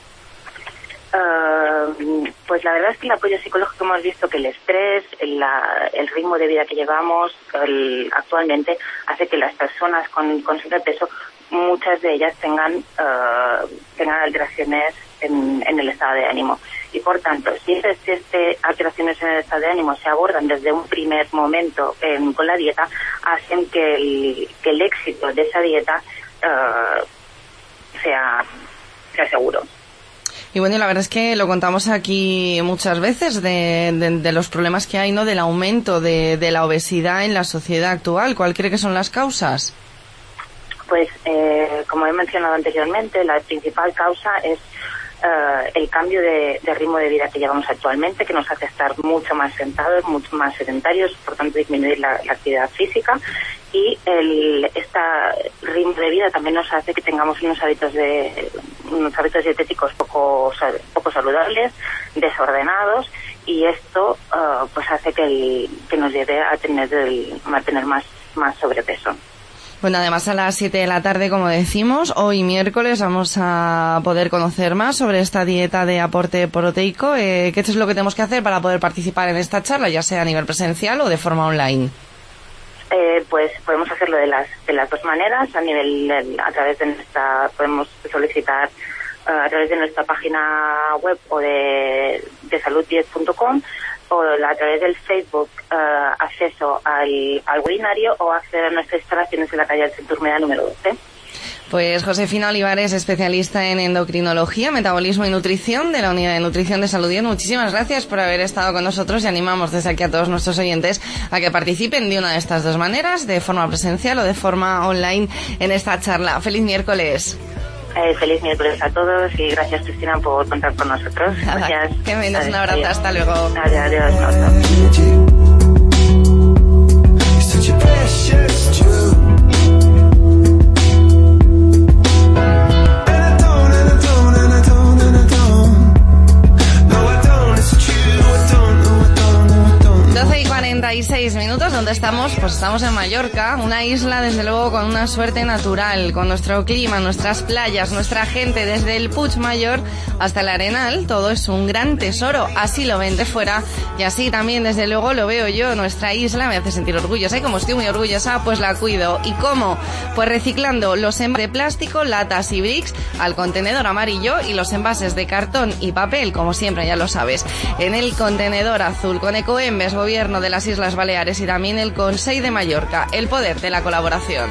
Pues la verdad es que el apoyo psicológico, hemos visto que el estrés, el ritmo de vida que llevamos actualmente, hace que las personas con sobrepeso, muchas de ellas tengan alteraciones en el estado de ánimo. Y por tanto, si estas alteraciones en el estado de ánimo se abordan desde un primer momento con la dieta, hacen que el éxito de esa dieta sea seguro. Y bueno, la verdad es que lo contamos aquí muchas veces de los problemas que hay, ¿no?, del aumento de la obesidad en la sociedad actual. ¿Cuál cree que son las causas? Pues, como he mencionado anteriormente, la principal causa es el cambio de ritmo de vida que llevamos actualmente, que nos hace estar mucho más sentados, mucho más sedentarios, por tanto disminuir la actividad física, y este ritmo de vida también nos hace que tengamos unos hábitos dietéticos poco saludables, desordenados, y esto pues hace que nos lleve a tener más sobrepeso. Bueno, además a las 7 de la tarde, como decimos, hoy miércoles vamos a poder conocer más sobre esta dieta de aporte proteico. ¿Qué es lo que tenemos que hacer para poder participar en esta charla, ya sea a nivel presencial o de forma online? Pues podemos hacerlo de las dos maneras. A través de podemos solicitar a través de nuestra página web o de salud10.com, o a través del Facebook, acceso al webinario, o acceder a nuestras instalaciones en la calle del Centro Urmeda número 12. Pues Josefina Olivares, especialista en endocrinología, metabolismo y nutrición de la Unidad de Nutrición de Salud 10. Muchísimas gracias por haber estado con nosotros y animamos desde aquí a todos nuestros oyentes a que participen de una de estas dos maneras, de forma presencial o de forma online, en esta charla. ¡Feliz miércoles! Feliz miércoles a todos y gracias, Cristina, por contar con nosotros. Gracias. Que me des un abrazo. Hasta luego. Adiós. Y 46 minutos, donde estamos, pues estamos en Mallorca, una isla desde luego con una suerte natural, con nuestro clima, nuestras playas, nuestra gente, desde el Puig Mayor hasta el Arenal, todo es un gran tesoro, así lo ven de fuera y así también desde luego lo veo yo. Nuestra isla me hace sentir orgullosa y como estoy muy orgullosa, pues la cuido. ¿Y cómo? Pues reciclando los envases de plástico, latas y bricks al contenedor amarillo y los envases de cartón y papel, como siempre, ya lo sabes, en el contenedor azul, con Ecoembes, Gobierno de las Islas Baleares y también el Consell de Mallorca, el poder de la colaboración.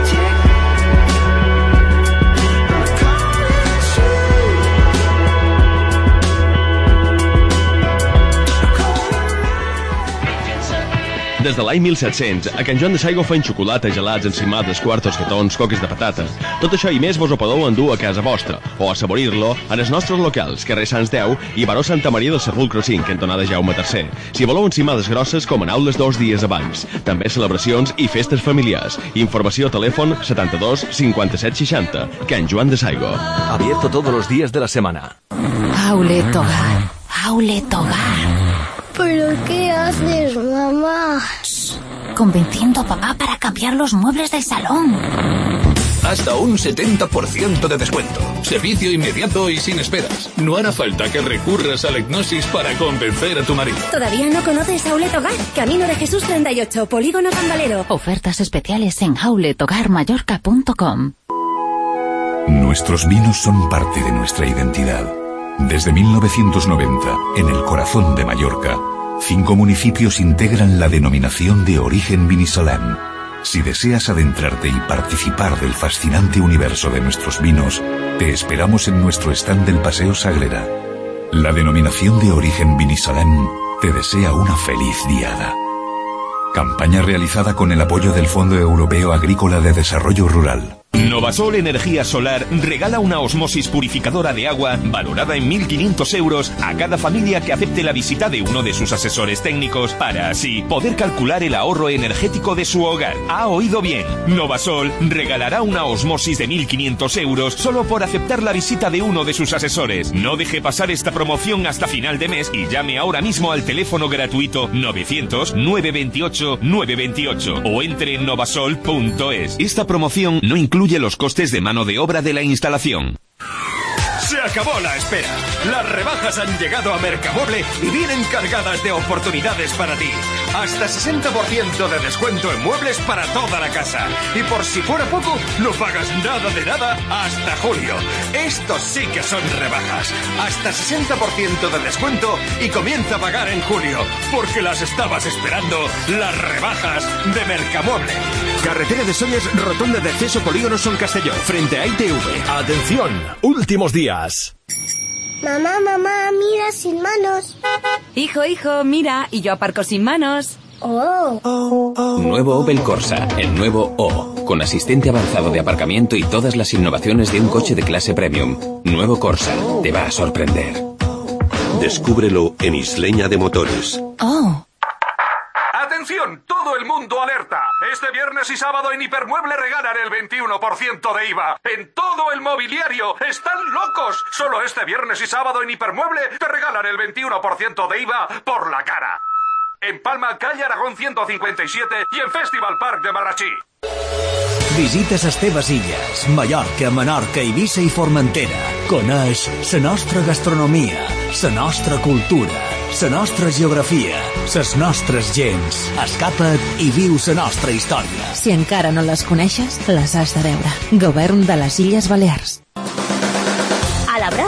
Des de l'any 1700, a Can Joan de Saigo feien xocolata, gelats, encimades, quartos, gatons, coques de patata. Tot això i més vos ho podeu endur a casa vostra, o assaborir-lo en els nostres locals, carrer Sants 10 i baró Santa Maria del Sepulcre 5, cantonada Jaume III. Si voleu encimades grosses, comaneu-les 2 dies abans. També celebracions i festes familiars. Informació telèfon 72 57 60. Can Joan de Saigo. Abierto todos los días de la semana. Outlet Hogar. Outlet Hogar. ¿Pero qué haces, mamá? Convenciendo a papá para cambiar los muebles del salón. Hasta un 70% de descuento. Servicio inmediato y sin esperas. No hará falta que recurras a la hipnosis para convencer a tu marido. ¿Todavía no conoces Outlet Hogar? Camino de Jesús 38, Polígono Tambalero. Ofertas especiales en outlethogarmallorca.com. Nuestros vinos son parte de nuestra identidad. Desde 1990, en el corazón de Mallorca, 5 municipios integran la denominación de origen Binissalem. Si deseas adentrarte y participar del fascinante universo de nuestros vinos, te esperamos en nuestro stand del Paseo Sagrera. La denominación de origen Binissalem te desea una feliz diada. Campaña realizada con el apoyo del Fondo Europeo Agrícola de Desarrollo Rural. Novasol Energía Solar regala una osmosis purificadora de agua valorada en 1.500 euros a cada familia que acepte la visita de uno de sus asesores técnicos para así poder calcular el ahorro energético de su hogar. ¿Ha oído bien? Novasol regalará una osmosis de 1.500 euros solo por aceptar la visita de uno de sus asesores. No deje pasar esta promoción hasta final de mes y llame ahora mismo al teléfono gratuito 900-928-928 o entre en novasol.es. Esta promoción no incluye los costes de mano de obra de la instalación. Se acabó la espera. Las rebajas han llegado a Mercamueble y vienen cargadas de oportunidades para ti. Hasta 60% de descuento en muebles para toda la casa. Y por si fuera poco, no pagas nada de nada hasta julio. Estos sí que son rebajas. Hasta 60% de descuento y comienza a pagar en julio. Porque las estabas esperando, las rebajas de Mercamueble. Carretera de Soñes, rotonda de acceso Polígono Son Castelló, frente a ITV. Atención, últimos días. Mamá, mira, sin manos. Hijo, mira, y yo aparco sin manos. Nuevo Opel Corsa, el nuevo O, con asistente avanzado de aparcamiento y todas las innovaciones de un coche de clase premium. Nuevo Corsa, te va a sorprender. Descúbrelo en Isleña de Motores. ¡Atención! ¡Todo el mundo alerta! Este viernes y sábado en Hipermueble regalan el 21% de IVA. ¡En todo el mobiliario! ¡Están locos! Solo este viernes y sábado en Hipermueble te regalan el 21% de IVA por la cara. En Palma, calle Aragón 157 y en Festival Park de Marratxí. Visita les teves illes, Mallorca, Menorca, Eivissa i Formentera. Coneix la nostra gastronomia, la nostra cultura, la nostra geografia, les nostres gents. Escapa't i viu la nostra història. Si encara no les coneixes, les has de veure. Govern de les Illes Balears. A la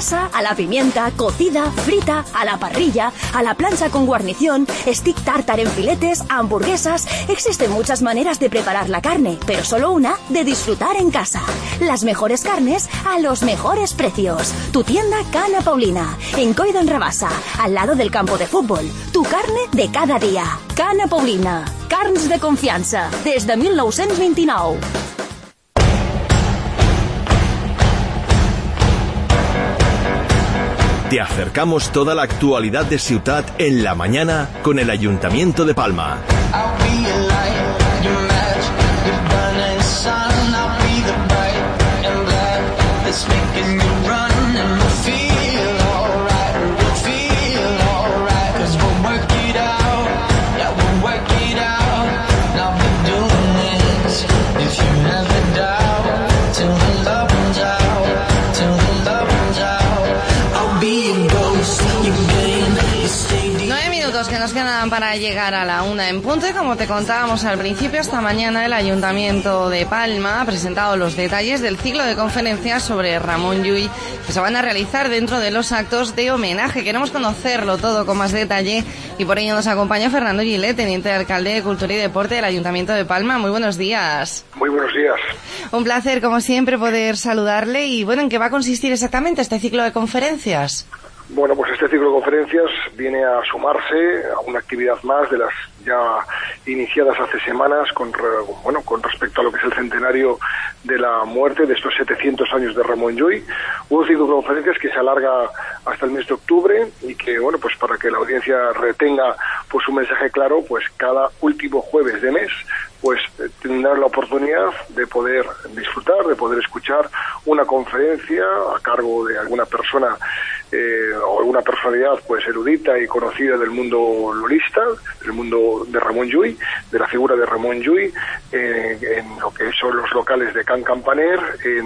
brasa, a la pimienta, cocida, frita, a la parrilla, a la plancha con guarnición, stick tartar en filetes, hamburguesas. Existen muchas maneras de preparar la carne, pero solo una de disfrutar en casa. Las mejores carnes a los mejores precios. Tu tienda Cana Paulina, en Coido en Rabassa, al lado del campo de fútbol. Tu carne de cada día. Cana Paulina, carns de confiança, des de 1929. Te acercamos toda la actualidad de Ciutat en la mañana con el Ayuntamiento de Palma. Que nos quedan para llegar a la 1 en punto, y como te contábamos al principio, esta mañana el Ayuntamiento de Palma ha presentado los detalles del ciclo de conferencias sobre Ramon Llull que se van a realizar dentro de los actos de homenaje. Queremos conocerlo todo con más detalle y por ello nos acompaña Fernando Gillet, teniente alcalde de Cultura y Deporte del Ayuntamiento de Palma. Muy buenos días. Muy buenos días. Un placer, como siempre, poder saludarle. Y bueno, ¿en qué va a consistir exactamente este ciclo de conferencias? Bueno, pues este ciclo de conferencias viene a sumarse a una actividad más de las ya iniciadas hace semanas con respecto a lo que es el centenario de la muerte de estos 700 años de Ramon Llull. Un ciclo de conferencias que se alarga hasta el mes de octubre y que, bueno, pues para que la audiencia retenga pues un mensaje claro, pues cada último jueves de mes pues tendrán la oportunidad de poder disfrutar, de poder escuchar una conferencia a cargo de alguna persona o alguna personalidad pues erudita y conocida del mundo lulista, del mundo de Ramon Llull, de la figura de Ramon Llull, en lo que son los locales de Can Campaner,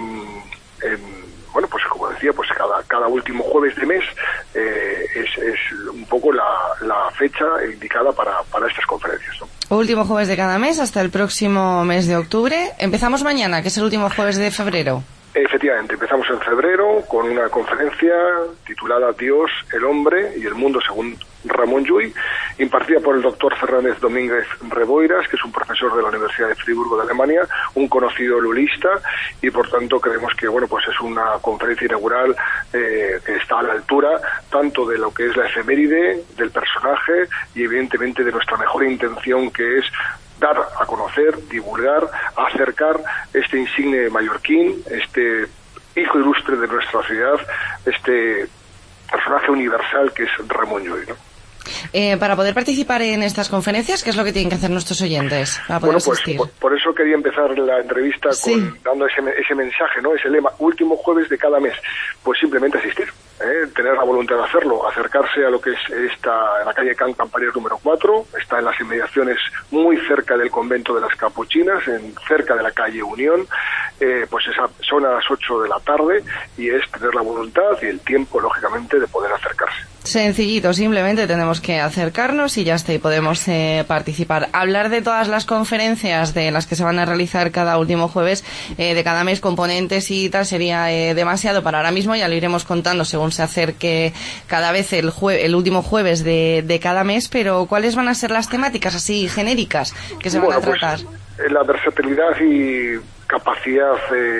bueno, pues como decía, pues cada último jueves de mes es un poco la fecha indicada para estas conferencias, ¿no? Último jueves de cada mes hasta el próximo mes de octubre. Empezamos mañana, que es el último jueves de febrero. Efectivamente, empezamos en febrero con una conferencia titulada Dios, el hombre y el mundo según Ramon Llull, impartida por el doctor Fernández Domínguez Reboiras, que es un profesor de la Universidad de Friburgo de Alemania, un conocido lulista, y por tanto creemos que bueno, pues es una conferencia inaugural que está a la altura tanto de lo que es la efeméride del personaje y evidentemente de nuestra mejor intención, que es dar a conocer, divulgar, acercar este insigne mallorquín, este hijo ilustre de nuestra ciudad, este personaje universal que es Ramon Llull, ¿no? Para poder participar en estas conferencias, ¿qué es lo que tienen que hacer nuestros oyentes para poder asistir? Por eso quería empezar la entrevista dando ese mensaje, ¿no? Ese lema, último jueves de cada mes. Pues simplemente asistir, tener la voluntad de hacerlo, acercarse a lo que es en la calle Can Campaner número 4, está en las inmediaciones muy cerca del convento de las Capuchinas, cerca de la calle Unión, pues son a las 8 de la tarde y es tener la voluntad y el tiempo, lógicamente, de poder acercarse. Sencillito, simplemente tenemos que acercarnos y ya está, y podemos participar. Hablar de todas las conferencias de las que se van a realizar cada último jueves de cada mes, componentes y tal, sería demasiado para ahora mismo. Ya lo iremos contando según se acerque cada vez el último jueves de cada mes, pero ¿cuáles van a ser las temáticas así genéricas que se van a tratar? Pues, la versatilidad y capacidad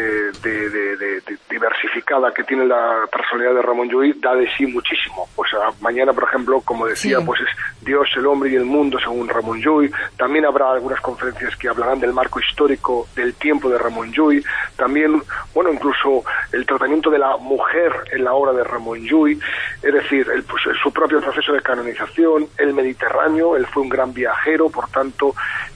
diversificada que tiene la personalidad de Ramon Llull da de sí muchísimo. O sea, mañana, por ejemplo, como decía, pues es Dios, el hombre y el mundo según Ramon Llull. También habrá algunas conferencias que hablarán del marco histórico del tiempo de Ramon Llull. También, bueno, incluso el tratamiento de la mujer en la obra de Ramon Llull. Es decir, su propio proceso de canonización, el Mediterráneo. Él fue un gran viajero, por tanto,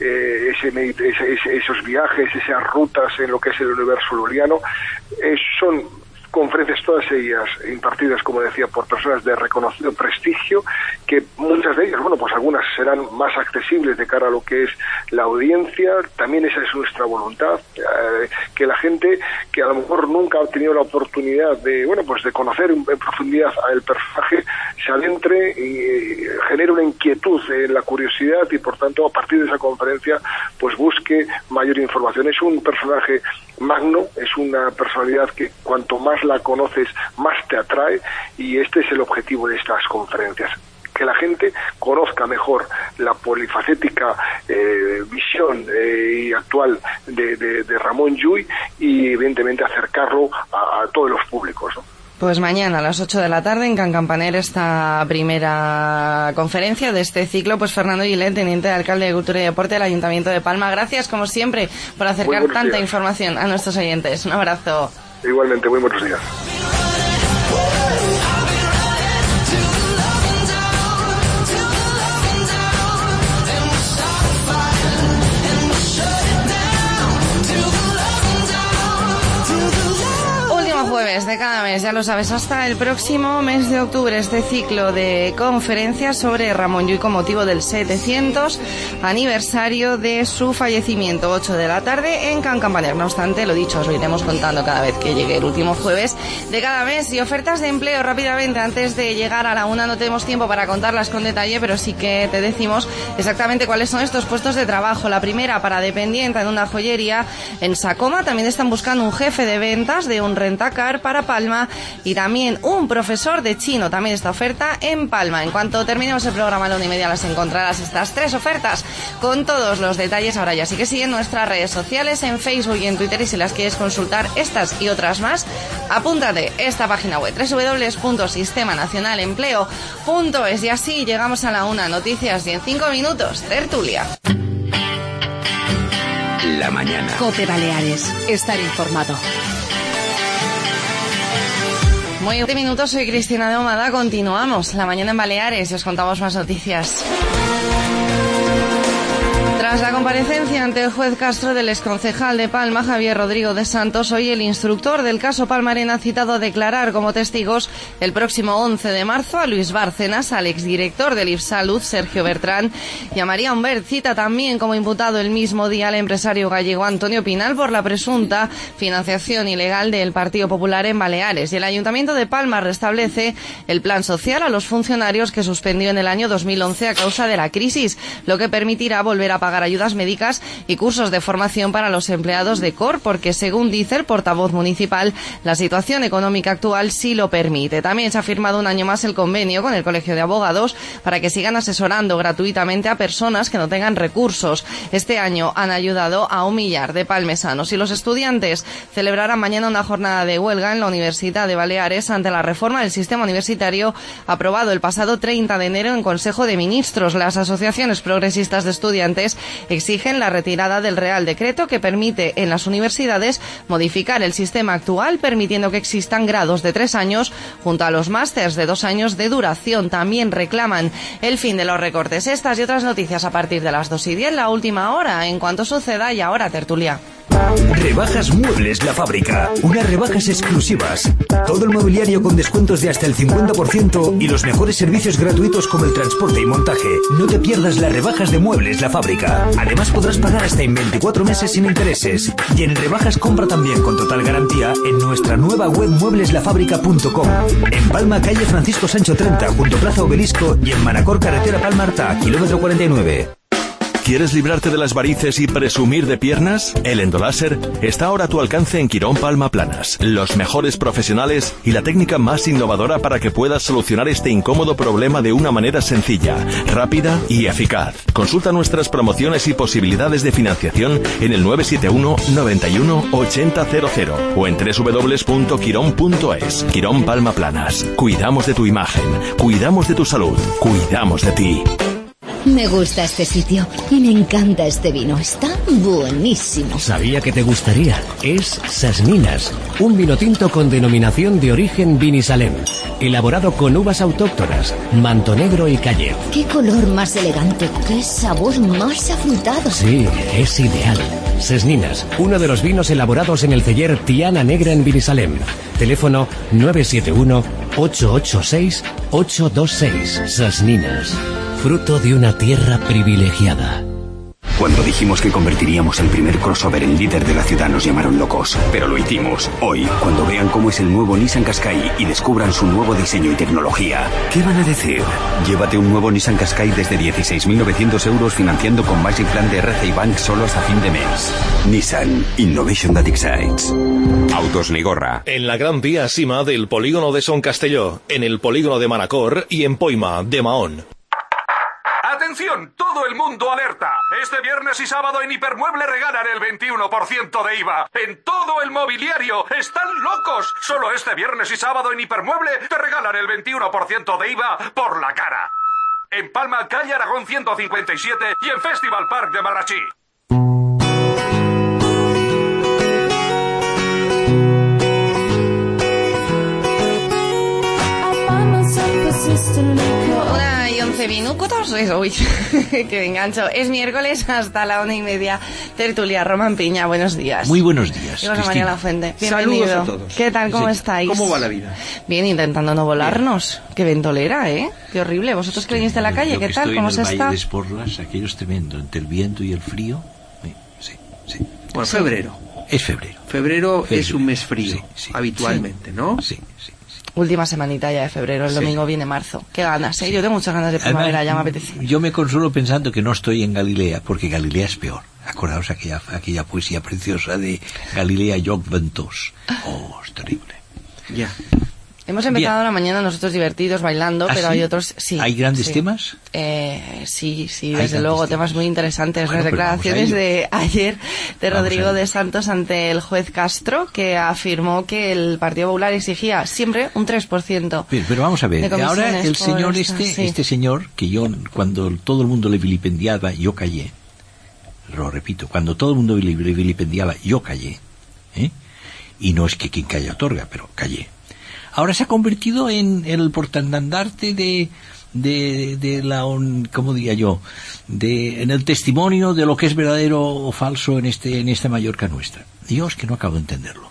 esos viajes, esas rutas en lo que es el universo luliano, son conferencias todas ellas impartidas, como decía, por personas de reconocido prestigio, que muchas de ellas, bueno, pues algunas serán más accesibles de cara a lo que es la audiencia. También esa es nuestra voluntad, que la gente que a lo mejor nunca ha tenido la oportunidad de, bueno, pues de conocer en profundidad al personaje, se adentre y genere una inquietud en la curiosidad y por tanto a partir de esa conferencia pues busque mayor información. Es un personaje magno, es una personalidad que cuanto más la conoces más te atrae y este es el objetivo de estas conferencias, que la gente conozca mejor la polifacética visión y actual de Ramón Llull y evidentemente acercarlo a todos los públicos, ¿no? Pues mañana a las 8 de la tarde en Can Campaner esta primera conferencia de este ciclo. Pues Fernando Gillet, teniente de alcalde de Cultura y Deporte del Ayuntamiento de Palma, gracias como siempre por acercar tanta información a nuestros oyentes. Un abrazo. Igualmente, muy buenos días. Jueves de cada mes, ya lo sabes, hasta el próximo mes de octubre, este ciclo de conferencias sobre Ramón Llull con motivo del 700 aniversario de su fallecimiento, 8 de la tarde en Can Campaner. No obstante, lo dicho, os lo iremos contando cada vez que llegue el último jueves de cada mes. Y ofertas de empleo rápidamente, antes de llegar a la 1 no tenemos tiempo para contarlas con detalle, pero sí que te decimos exactamente cuáles son estos puestos de trabajo. La primera para dependiente en una joyería en Sacoma. También están buscando un jefe de ventas de un rentacar para Palma y también un profesor de chino. También esta oferta en Palma. En cuanto terminemos el programa a la 1:30 las encontrarás estas 3 ofertas con todos los detalles. Ahora ya sí que siguen nuestras redes sociales en Facebook y en Twitter, y si las quieres consultar estas y otras más, apúntate esta página web www.sistemanacionalempleo.es. Y así llegamos a la 1, noticias, y en 5 minutos tertulia. La mañana. COPE Baleares. Estar informado. Muy 20 minutos, soy Cristina de Omada, continuamos la mañana en Baleares y os contamos más noticias. Tras la comparecencia ante el juez Castro del exconcejal de Palma, Javier Rodrigo de Santos, hoy el instructor del caso Palmarena ha citado a declarar como testigos el próximo 11 de marzo a Luis Bárcenas, al exdirector del IFSalud, Sergio Bertrán, y a María Humbert. Cita también como imputado el mismo día al empresario gallego Antonio Pinal por la presunta financiación ilegal del Partido Popular en Baleares. Y el Ayuntamiento de Palma restablece el plan social a los funcionarios que suspendió en el año 2011 a causa de la crisis, lo que permitirá volver a pagar ayudas médicas y cursos de formación para los empleados de COR, porque según dice el portavoz municipal, la situación económica actual sí lo permite. También se ha firmado un año más el convenio con el Colegio de Abogados para que sigan asesorando gratuitamente a personas que no tengan recursos. Este año han ayudado a 1 millar de palmesanos. Y los estudiantes celebrarán mañana una jornada de huelga en la Universidad de Baleares ante la reforma del sistema universitario aprobado el pasado 30 de enero en Consejo de Ministros. Las asociaciones progresistas de estudiantes exigen la retirada del Real Decreto que permite en las universidades modificar el sistema actual, permitiendo que existan grados de 3 años junto a los másters de 2 años de duración. También reclaman el fin de los recortes. Estas y otras noticias a partir de las 2:10, la última hora, en cuanto suceda. Y ahora tertulia. Rebajas Muebles La Fábrica. Unas rebajas exclusivas. Todo el mobiliario con descuentos de hasta el 50% y los mejores servicios gratuitos como el transporte y montaje. No te pierdas las rebajas de Muebles La Fábrica. Además podrás pagar hasta en 24 meses sin intereses. Y en rebajas compra también con total garantía en nuestra nueva web muebleslafábrica.com. En Palma, calle Francisco Sancho 30, junto a Plaza Obelisco, y en Manacor, carretera Palma-Arta, kilómetro 49. ¿Quieres librarte de las varices y presumir de piernas? El Endoláser está ahora a tu alcance en Quirón Palma Planas. Los mejores profesionales y la técnica más innovadora para que puedas solucionar este incómodo problema de una manera sencilla, rápida y eficaz. Consulta nuestras promociones y posibilidades de financiación en el 971 91 8000 o en www.quirón.es. Quirón Palma Planas. Cuidamos de tu imagen, cuidamos de tu salud, cuidamos de ti. Me gusta este sitio y me encanta este vino. Está buenísimo. Sabía que te gustaría. Es Sasninas, un vino tinto con denominación de origen Vinisalem, elaborado con uvas autóctonas, manto negro y Cayet. Qué color más elegante, qué sabor más afrutado. Sí, es ideal. Sasninas, uno de los vinos elaborados en el celler Tiana Negra en Vinisalem. Teléfono 971-886-826. Sasninas, fruto de una tierra privilegiada. Cuando dijimos que convertiríamos el primer crossover en líder de la ciudad nos llamaron locos, pero lo hicimos. Hoy, cuando vean cómo es el nuevo Nissan Qashqai y descubran su nuevo diseño y tecnología, ¿qué van a decir? Llévate un nuevo Nissan Qashqai desde 16.900 euros financiando con Magic Plan de RCI Bank solo hasta fin de mes. Nissan, Innovation that excites. Autos Nigorra. En la Gran Vía Sima del polígono de Son Castelló, en el polígono de Manacor y en Poima de Mahón. ¡Atención! ¡Todo el mundo alerta! Este viernes y sábado en Hipermueble regalan el 21% de IVA. ¡En todo el mobiliario! ¡Están locos! Solo este viernes y sábado en Hipermueble te regalan el 21% de IVA por la cara. En Palma, calle Aragón 157 y en Festival Park de Marrachí. Una y 11 minutos. Uy, qué engancho. Es miércoles hasta la 1:30. Tertulia, Román Piña, buenos días. Muy buenos días. Y José María Lafuente, bienvenido. Saludos a todos. ¿Qué tal? ¿Cómo estáis? ¿Cómo va la vida? Bien, intentando no volarnos. Qué ventolera, ¿eh? Qué horrible. ¿Vosotros que viniste a la calle? ¿Qué tal? ¿Cómo se está? En el Valle de Esporlas, aquello es tremendo. Entre el viento y el frío. Sí. Bueno, febrero. Es febrero. Febrero es un mes frío, habitualmente, ¿no? Sí. Última semanita ya de febrero, el domingo viene marzo. Qué ganas, ¿eh? Yo tengo muchas ganas de primavera, ya me apetece. Yo me consuelo pensando que no estoy en Galilea, porque Galilea es peor. Acordaos aquella poesía preciosa de Galilea Joc Ventós. Oh, es terrible. Ya. Hemos empezado la mañana nosotros divertidos, bailando, pero hay otros... Sí. ¿Hay grandes temas? Sí, desde luego, temas muy interesantes. Las declaraciones de ayer de Rodrigo de Santos ante el juez Castro, que afirmó que el Partido Popular exigía siempre un 3%. Pero vamos a ver, ahora el señor este señor, que yo, cuando todo el mundo le vilipendiaba, yo callé. Lo repito, cuando todo el mundo le vilipendiaba, yo callé. Y no es que quien calla otorga, pero callé. Ahora se ha convertido en el portandandarte de la, ¿cómo diría yo? En el testimonio de lo que es verdadero o falso en esta Mallorca nuestra. Yo es que no acabo de entenderlo.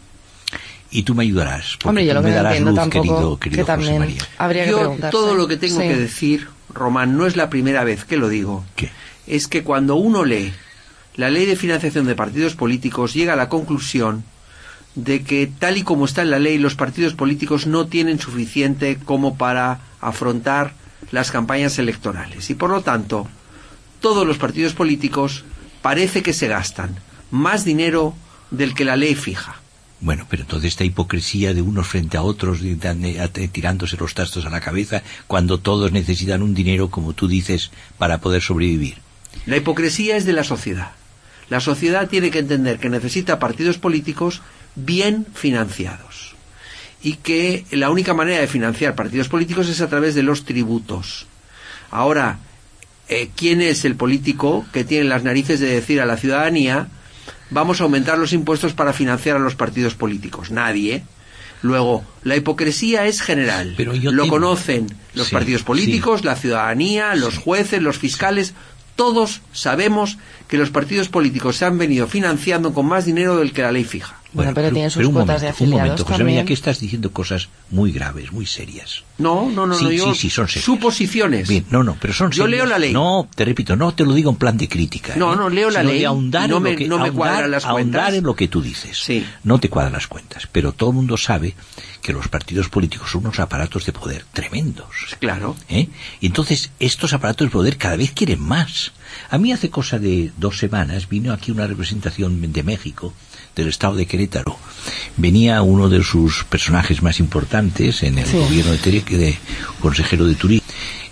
Y tú me ayudarás. Hombre, yo lo que me darás entiendo luz, tampoco, querido que también José María. Habría que preguntarse. Todo lo que tengo que decir, Román, no es la primera vez que lo digo. ¿Qué? Es que cuando uno lee la ley de financiación de partidos políticos, llega a la conclusión de que tal y como está en la ley, los partidos políticos no tienen suficiente como para afrontar las campañas electorales. Y por lo tanto, todos los partidos políticos parece que se gastan más dinero del que la ley fija. Bueno, pero entonces esta hipocresía de unos frente a otros, tirándose los trastos a la cabeza, cuando todos necesitan un dinero, como tú dices, para poder sobrevivir. La hipocresía es de la sociedad. La sociedad tiene que entender que necesita partidos políticos bien financiados y que la única manera de financiar partidos políticos es a través de los tributos. Ahora, ¿quién es el político que tiene las narices de decir a la ciudadanía vamos a aumentar los impuestos para financiar a los partidos políticos? Nadie. Luego, la hipocresía es general. Lo conocen los partidos políticos, la ciudadanía, los jueces, los fiscales. Todos sabemos que los partidos políticos se han venido financiando con más dinero del que la ley fija. Bueno, pero tienen sus cuotas de afiliados. Un momento, José María, aquí estás diciendo cosas muy graves, muy serias. No, sí, son serias. Suposiciones. Bien, pero son serias. Yo leo la ley. No, te repito, no te lo digo en plan de crítica. No, leo la ley. De ahondar no me cuadran las cuentas. Ahondar en lo que tú dices. Sí. No te cuadran las cuentas, pero todo el mundo sabe que los partidos políticos son unos aparatos de poder tremendos. Claro. Y entonces, estos aparatos de poder cada vez quieren más. A mí hace cosa de 2 semanas vino aquí una representación de México, del estado de Querétaro. Venía uno de sus personajes más importantes en el gobierno de consejero de Turismo,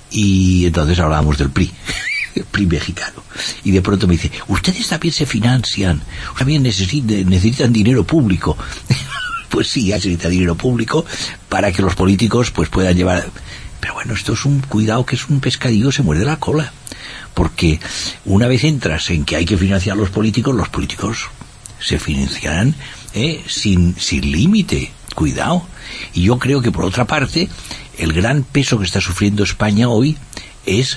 y entonces hablábamos del PRI, el PRI mexicano. Y de pronto me dice, ustedes también se financian, también necesitan dinero público. Pues sí, ya se necesita dinero público para que los políticos pues puedan llevar... Pero bueno, esto es un cuidado, que es un pescadillo, se muerde la cola. Porque una vez entras en que hay que financiar a los políticos se financiarán sin límite. Cuidado. Y yo creo que por otra parte, el gran peso que está sufriendo España hoy es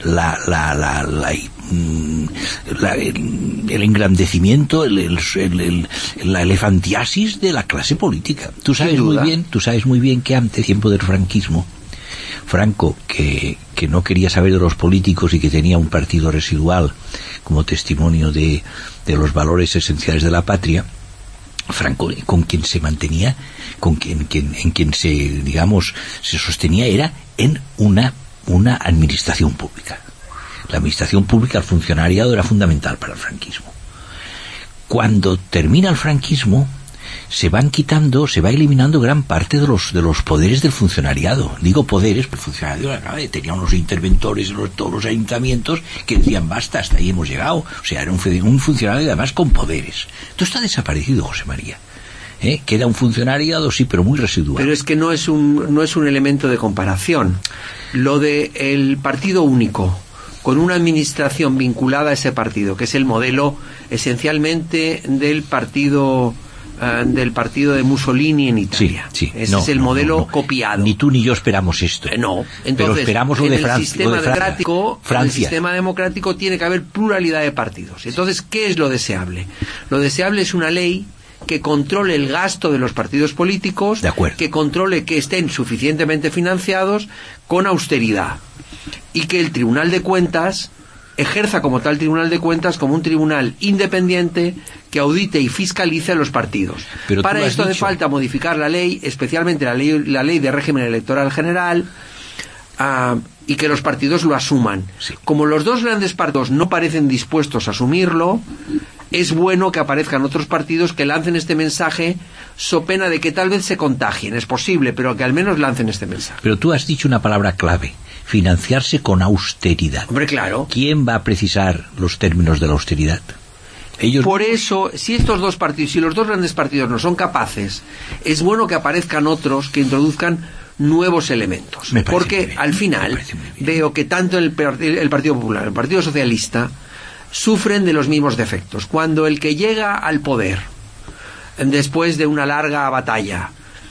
el engrandecimiento, la elefantiasis de la clase política. Tú sabes muy bien que antes, tiempo del franquismo, Franco, que no quería saber de los políticos y que tenía un partido residual como testimonio de los valores esenciales de la patria, Franco, con quien se mantenía, en quien se, digamos, se sostenía era en una administración pública. La administración pública, el funcionariado era fundamental para el franquismo. Cuando termina el franquismo, se va eliminando gran parte de los poderes del funcionariado. Digo poderes, porque el funcionariado tenía unos interventores en todos los ayuntamientos que decían basta, hasta ahí hemos llegado. O sea, era un funcionario además con poderes. Esto está desaparecido, José María. Queda un funcionariado, sí, pero muy residual. Pero es que no es un elemento de comparación. Lo de el partido único con una administración vinculada a ese partido, que es el modelo esencialmente del partido de Mussolini en Italia. Sí, ese es el modelo copiado. Ni tú ni yo esperamos esto. No. Entonces, pero esperamos lo de Francia. En el sistema democrático tiene que haber pluralidad de partidos. Entonces, ¿qué es lo deseable? Lo deseable es una ley que controle el gasto de los partidos políticos, que controle que estén suficientemente financiados con austeridad, y que el Tribunal de Cuentas ejerza como tal Tribunal de Cuentas como un tribunal independiente que audite y fiscalice a los partidos. Pero para esto hace falta modificar la ley, especialmente la ley de régimen electoral general, y que los partidos lo asuman. Sí. Como los dos grandes partidos no parecen dispuestos a asumirlo, es bueno que aparezcan otros partidos que lancen este mensaje, so pena de que tal vez se contagien. Es posible, pero que al menos lancen este mensaje. Pero tú has dicho una palabra clave: financiarse con austeridad. Hombre, claro. ¿Quién va a precisar los términos de la austeridad? Por eso, si los dos grandes partidos no son capaces, es bueno que aparezcan otros que introduzcan nuevos elementos. Porque al final veo que tanto el Partido Popular, el Partido Socialista, sufren de los mismos defectos. Cuando el que llega al poder después de una larga batalla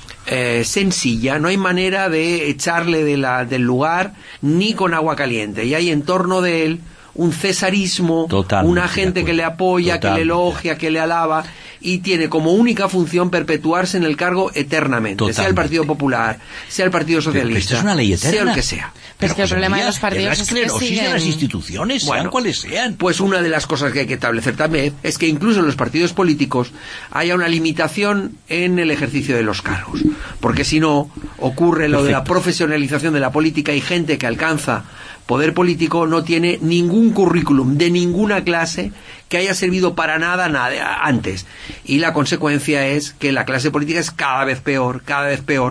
sencilla, no hay manera de echarle del lugar ni con agua caliente, y hay en torno de él un cesarismo, una gente que le apoya, que le elogia, que le alaba, y tiene como única función perpetuarse en el cargo eternamente, sea el Partido Popular, sea el Partido Socialista, pero es una ley eterna, sea el que sea. Pero es que el problema de los partidos es que siguen... las instituciones, sean cuales sean. Pues una de las cosas que hay que establecer también es que incluso en los partidos políticos haya una limitación en el ejercicio de los cargos, porque si no ocurre lo de la profesionalización de la política, y gente que alcanza poder político no tiene ningún currículum de ninguna clase que haya servido para nada antes, y la consecuencia es que la clase política es cada vez peor, cada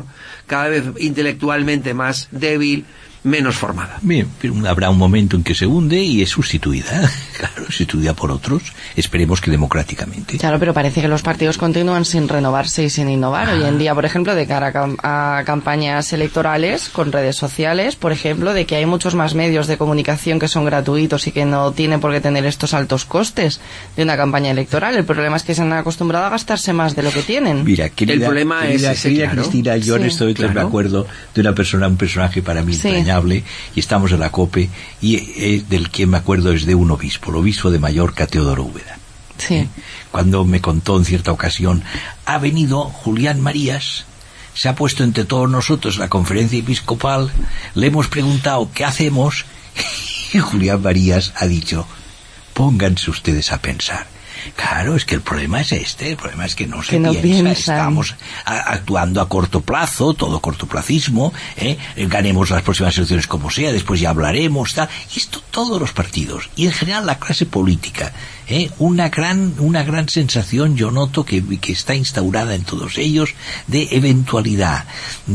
vez intelectualmente más débil, menos formada. Bien, pero habrá un momento en que se hunde y es sustituida, claro, sustituida por otros, esperemos que democráticamente. Claro, pero parece que los partidos continúan sin renovarse y sin innovar. Hoy en día, por ejemplo, de cara a campañas electorales con redes sociales, por ejemplo, de que hay muchos más medios de comunicación que son gratuitos y que no tienen por qué tener estos altos costes de una campaña electoral. El problema es que se han acostumbrado a gastarse más de lo que tienen. Mira, el problema es ese, claro. Cristina, yo en esto me acuerdo de un personaje para mí entrañable, y estamos en la COPE, y del que me acuerdo es de un obispo, el obispo de Mallorca, Teodoro Úbeda. Sí. Cuando me contó en cierta ocasión, ha venido Julián Marías, se ha puesto entre todos nosotros la conferencia episcopal, le hemos preguntado qué hacemos, y Julián Marías ha dicho: pónganse ustedes a pensar. Claro, es que el problema es el problema es que no se piensa, estamos actuando a corto plazo, todo cortoplacismo, ganemos las próximas elecciones como sea, después ya hablaremos, tal, y esto todos los partidos, y en general la clase política, una gran sensación yo noto que está instaurada en todos ellos, de eventualidad,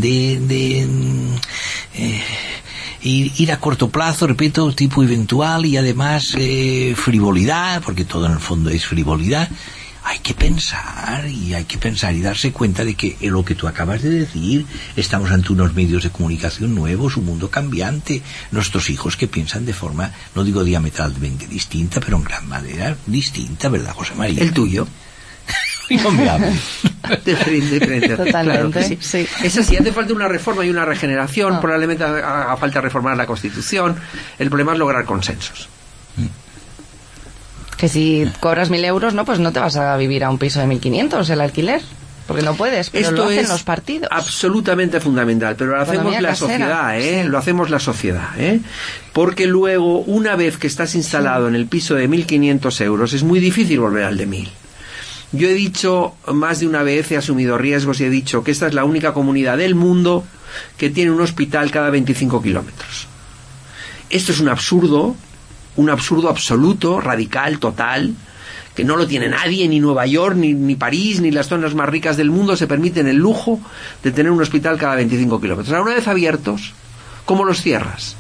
ir a corto plazo, repito, tipo eventual, y además frivolidad, porque todo en el fondo es frivolidad. Hay que pensar y darse cuenta de que lo que tú acabas de decir, estamos ante unos medios de comunicación nuevos, un mundo cambiante, nuestros hijos que piensan de forma, no digo diametralmente distinta, pero en gran manera distinta, ¿verdad, José María? El tuyo. No me hables. Diferente. Totalmente, claro que sí. Es así, hace falta una reforma y una regeneración, probablemente haga falta reformar la Constitución. El problema es lograr consensos. Que si cobras 1.000 euros, no, pues no te vas a vivir a un piso de 1.500, el alquiler. Porque no puedes, pero Esto lo hacen es los partidos. Absolutamente fundamental, pero lo hacemos la sociedad, ¿eh? Lo hacemos la sociedad, ¿eh? Porque luego, una vez que estás instalado en el piso de 1.500 euros, es muy difícil volver al de 1.000. Yo he dicho más de una vez, he asumido riesgos y he dicho que esta es la única comunidad del mundo que tiene un hospital cada 25 kilómetros. Esto es un absurdo absoluto, radical, total, que no lo tiene nadie, ni Nueva York, ni París, ni las zonas más ricas del mundo se permiten el lujo de tener un hospital cada 25 kilómetros. Ahora, una vez abiertos, ¿cómo los cierras?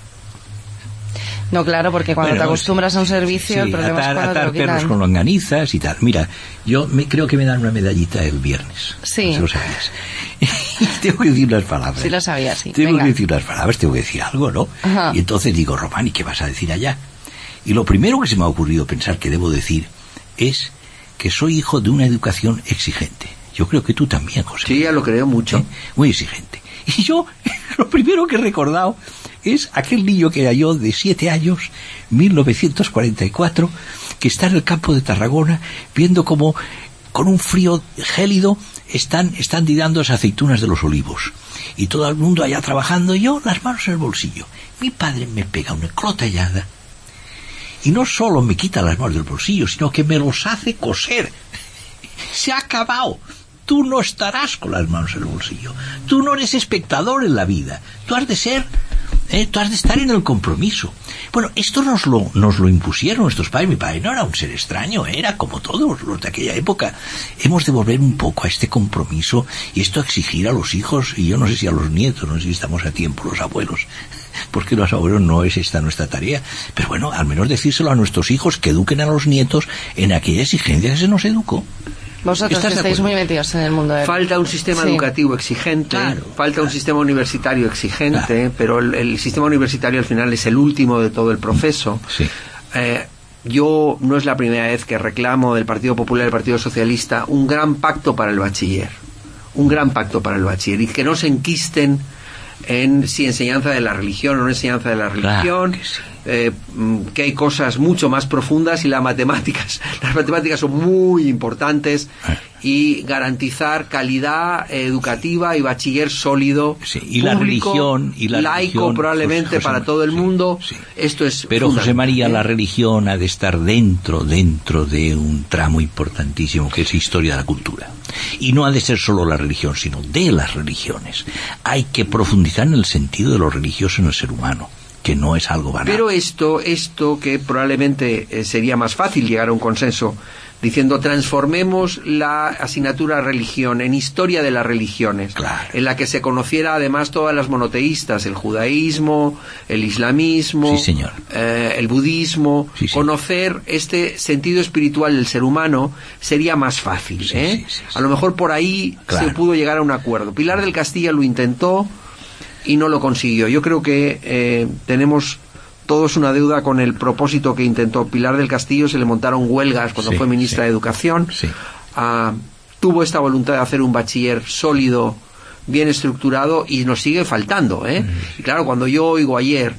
No, claro, porque cuando te acostumbras a un servicio, el problema es cuando te lo quitan. Perros con longanizas y tal. Mira, yo creo que me dan una medallita el viernes. Sí. No lo sabías. Tengo que decir unas palabras. Sí lo sabía, sí. Tengo que decir unas palabras, tengo que decir algo, ¿no? Ajá. Y entonces digo, Román, ¿y qué vas a decir allá? Y lo primero que se me ha ocurrido pensar que debo decir es que soy hijo de una educación exigente. Yo creo que tú también, José. Sí, ya lo creo mucho. Muy exigente. Y yo, lo primero que he recordado es aquel niño que era yo de 7 años, 1944, que está en el campo de Tarragona, viendo como con un frío gélido están tirando las aceitunas de los olivos. Y todo el mundo allá trabajando, y yo las manos en el bolsillo. Mi padre me pega una clotellada. Y no solo me quita las manos del bolsillo, sino que me los hace coser. Se ha acabado. Tú no estarás con las manos en el bolsillo. Tú no eres espectador en la vida. Tú has de ser, tú has de estar en el compromiso. Bueno, esto nos lo impusieron nuestros padres. Mi padre no era un ser extraño, era como todos los de aquella época. Hemos de volver un poco a este compromiso y esto exigir a los hijos, y yo no sé si a los nietos, no sé si estamos a tiempo, los abuelos, porque los abuelos no es esta nuestra tarea, pero bueno, al menos decírselo a nuestros hijos, que eduquen a los nietos en aquella exigencia que se nos educó. Vosotros que estáis muy metidos en el mundo de... Falta un sistema educativo exigente, falta un sistema universitario exigente, pero el sistema universitario al final es el último de todo el proceso. Sí. Yo no es la primera vez que reclamo del Partido Popular y del Partido Socialista un gran pacto para el bachiller, y que no se enquisten en si enseñanza de la religión o no enseñanza de la religión, que hay cosas mucho más profundas, y las matemáticas son muy importantes, y garantizar calidad educativa y bachiller sólido, y la público, religión laico probablemente, José, para todo el mundo. Esto es pero José María, la religión ha de estar dentro de un tramo importantísimo que es historia de la cultura, y no ha de ser solo la religión, sino de las religiones. Hay que profundizar en el sentido de lo religioso en el ser humano, que no es algo banal. Pero esto que probablemente sería más fácil llegar a un consenso diciendo transformemos la asignatura religión en historia de las religiones, en la que se conociera además todas las monoteístas, el judaísmo, el islamismo, el budismo, conocer este sentido espiritual del ser humano sería más fácil. A lo mejor por ahí se pudo llegar a un acuerdo. Pilar del Castillo lo intentó y no lo consiguió. Yo creo que tenemos todos una deuda con el propósito que intentó Pilar del Castillo. Se le montaron huelgas cuando fue ministra de Educación. Tuvo esta voluntad de hacer un bachiller sólido, bien estructurado, y nos sigue faltando. Y claro, cuando yo oigo ayer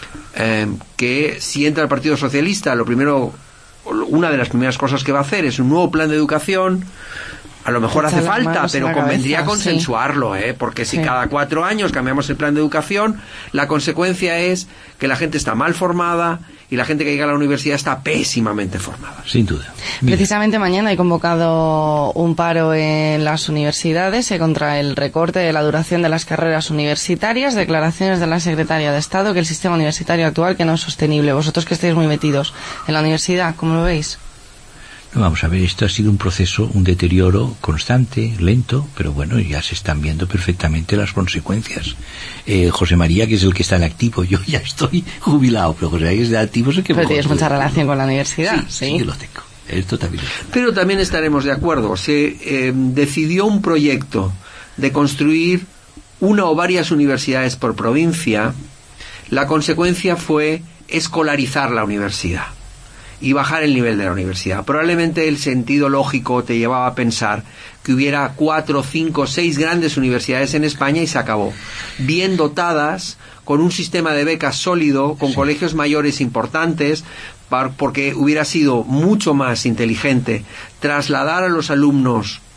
que si entra el Partido Socialista, una de las primeras cosas que va a hacer es un nuevo plan de educación. A lo mejor hace falta, pero convendría consensuarlo, porque si cada 4 años cambiamos el plan de educación, la consecuencia es que la gente está mal formada y la gente que llega a la universidad está pésimamente formada. Sin duda. Precisamente mañana he convocado un paro en las universidades contra el recorte de la duración de las carreras universitarias. Declaraciones de la secretaria de Estado que el sistema universitario actual que no es sostenible. Vosotros que estáis muy metidos en la universidad, ¿cómo lo veis? No, vamos a ver, esto ha sido un proceso, un deterioro constante, lento, pero bueno, ya se están viendo perfectamente las consecuencias. José María, que es el que está en activo, yo ya estoy jubilado, pero José María, que es de activo, es el que... Pero tienes mucha relación con la universidad, sí, lo tengo. Esto también lo tengo. Pero también estaremos de acuerdo. Se decidió un proyecto de construir una o varias universidades por provincia. La consecuencia fue escolarizar la universidad y bajar el nivel de la universidad. Probablemente el sentido lógico te llevaba a pensar que hubiera 4, 5, 6 grandes universidades en España y se acabó. Bien dotadas, con un sistema de becas sólido, con colegios mayores importantes, porque hubiera sido mucho más inteligente trasladar a los alumnos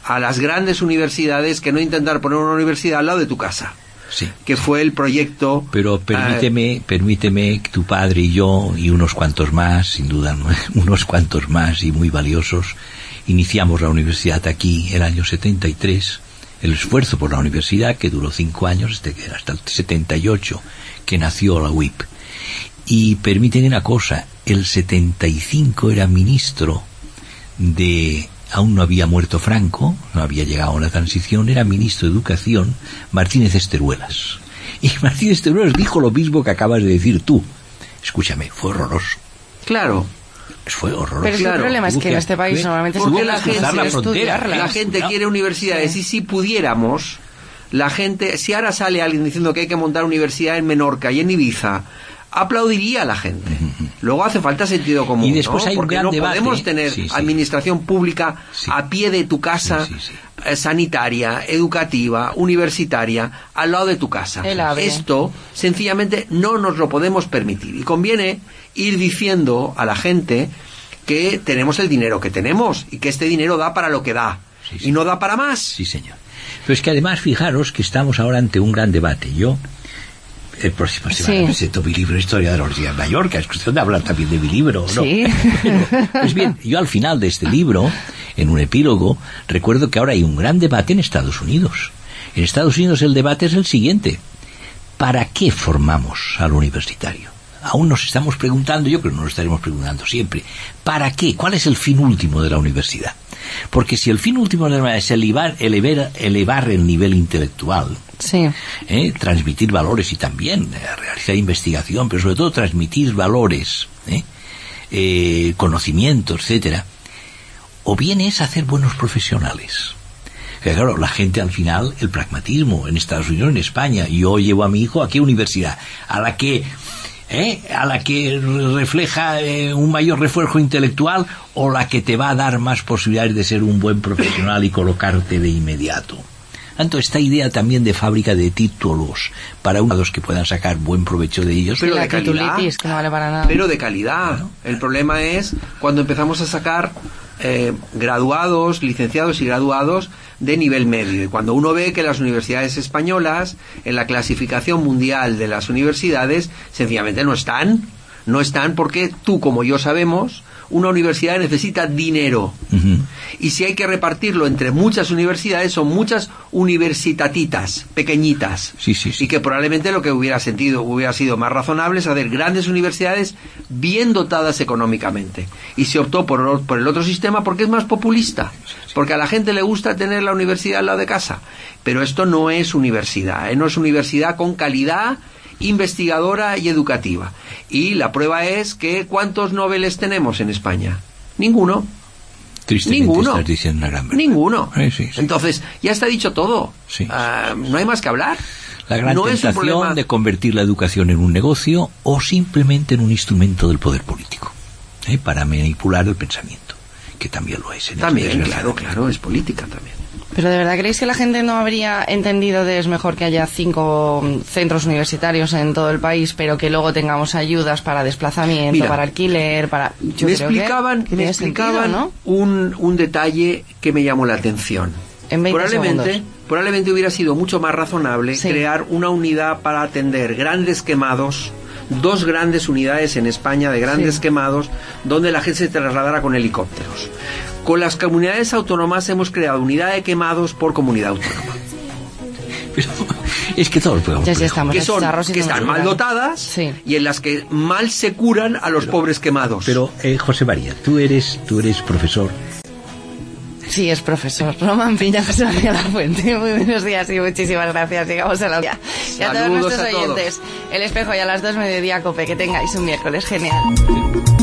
a las grandes universidades que no intentar poner una universidad al lado de tu casa. Sí, que fue el proyecto. Pero permíteme que tu padre y yo y unos cuantos más, sin duda, unos cuantos más y muy valiosos, iniciamos la universidad aquí el año 73. El esfuerzo por la universidad, que duró 5 años, hasta el 78, que nació la UIP. Y permíteme una cosa, el 75 era ministro de... Aún no había muerto Franco, no había llegado a la transición, era ministro de Educación Martínez Esteruelas. Y Martínez Esteruelas dijo lo mismo que acabas de decir tú. Escúchame, fue horroroso. Claro. Fue horroroso. Pero el problema es que en este país normalmente la gente quiere universidades, y si pudiéramos, la gente, si ahora sale alguien diciendo que hay que montar universidad en Menorca y en Ibiza, aplaudiría a la gente. Luego hace falta sentido común, y después hay porque un gran no debate. Podemos tener administración pública a pie de tu casa, sanitaria, educativa, universitaria, al lado de tu casa. Esto sencillamente no nos lo podemos permitir, y conviene ir diciendo a la gente que tenemos el dinero que tenemos y que este dinero da para lo que da y no da para más. Sí, señor. Pero es que además, fijaros que estamos ahora ante un gran debate. Yo el próximo semana presento mi libro Historia de la Universidad de Mallorca. Es cuestión de hablar también de mi libro, ¿no? Sí. Pues bien, yo al final de este libro, en un epílogo, recuerdo que ahora hay un gran debate en Estados Unidos. En Estados Unidos el debate es el siguiente: ¿para qué formamos al universitario? Aún nos estamos preguntando, yo creo que nos lo estaremos preguntando siempre, ¿para qué? ¿Cuál es el fin último de la universidad? Porque si el fin último de la universidad es elevar el nivel intelectual, transmitir valores y también realizar investigación, pero sobre todo transmitir valores, conocimiento, etcétera, o bien es hacer buenos profesionales. Claro, la gente al final, el pragmatismo en Estados Unidos, en España, yo llevo a mi hijo ¿a qué universidad? A la que refleja un mayor refuerzo intelectual, o la que te va a dar más posibilidades de ser un buen profesional y colocarte de inmediato. Tanto esta idea también de fábrica de títulos para unos que puedan sacar buen provecho de ellos, pero de calidad, que no vale para nada. Pero de calidad. ¿No? El problema es cuando empezamos a sacar graduados, licenciados y graduados de nivel medio, y cuando uno ve que las universidades españolas en la clasificación mundial de las universidades sencillamente no están porque tú como yo sabemos, una universidad necesita dinero, y si hay que repartirlo entre muchas universidades, son muchas universitatitas pequeñitas, y que probablemente lo que hubiera sido más razonable es hacer grandes universidades bien dotadas económicamente, y se optó por el otro sistema porque es más populista, porque a la gente le gusta tener la universidad al lado de casa. Pero esto no es universidad, no es universidad con calidad investigadora y educativa. Y la prueba es que ¿cuántos Nobeles tenemos en España? Ninguno. Ninguno. Estás diciendo una gran verdad. Ninguno. Entonces, ya está dicho todo. No hay más que hablar. La gran tentación de convertir la educación en un negocio o simplemente en un instrumento del poder político, para manipular el pensamiento, que también lo es. También, claro, es política también. Pero ¿de verdad creéis que la gente no habría entendido de es mejor que haya 5 centros universitarios en todo el país, pero que luego tengamos ayudas para desplazamiento, para alquiler, para... Me explicaban ¿no? un detalle que me llamó la atención. En 20 segundos. Probablemente hubiera sido mucho más razonable crear una unidad para atender grandes quemados, 2 grandes unidades en España de grandes quemados, donde la gente se trasladara con helicópteros. Con las comunidades autónomas hemos creado unidad de quemados por comunidad autónoma. Pero es que todos podemos que están mal dotadas y en las que mal se curan a los pobres quemados. Pero José María, tú eres profesor. Sí, es profesor. Román Piña, José María Lafuente. Muy buenos días y muchísimas gracias. Llegamos a la hora. Y a todos nuestros oyentes. El Espejo y a las 2 mediodía, COPE. Que tengáis un miércoles genial.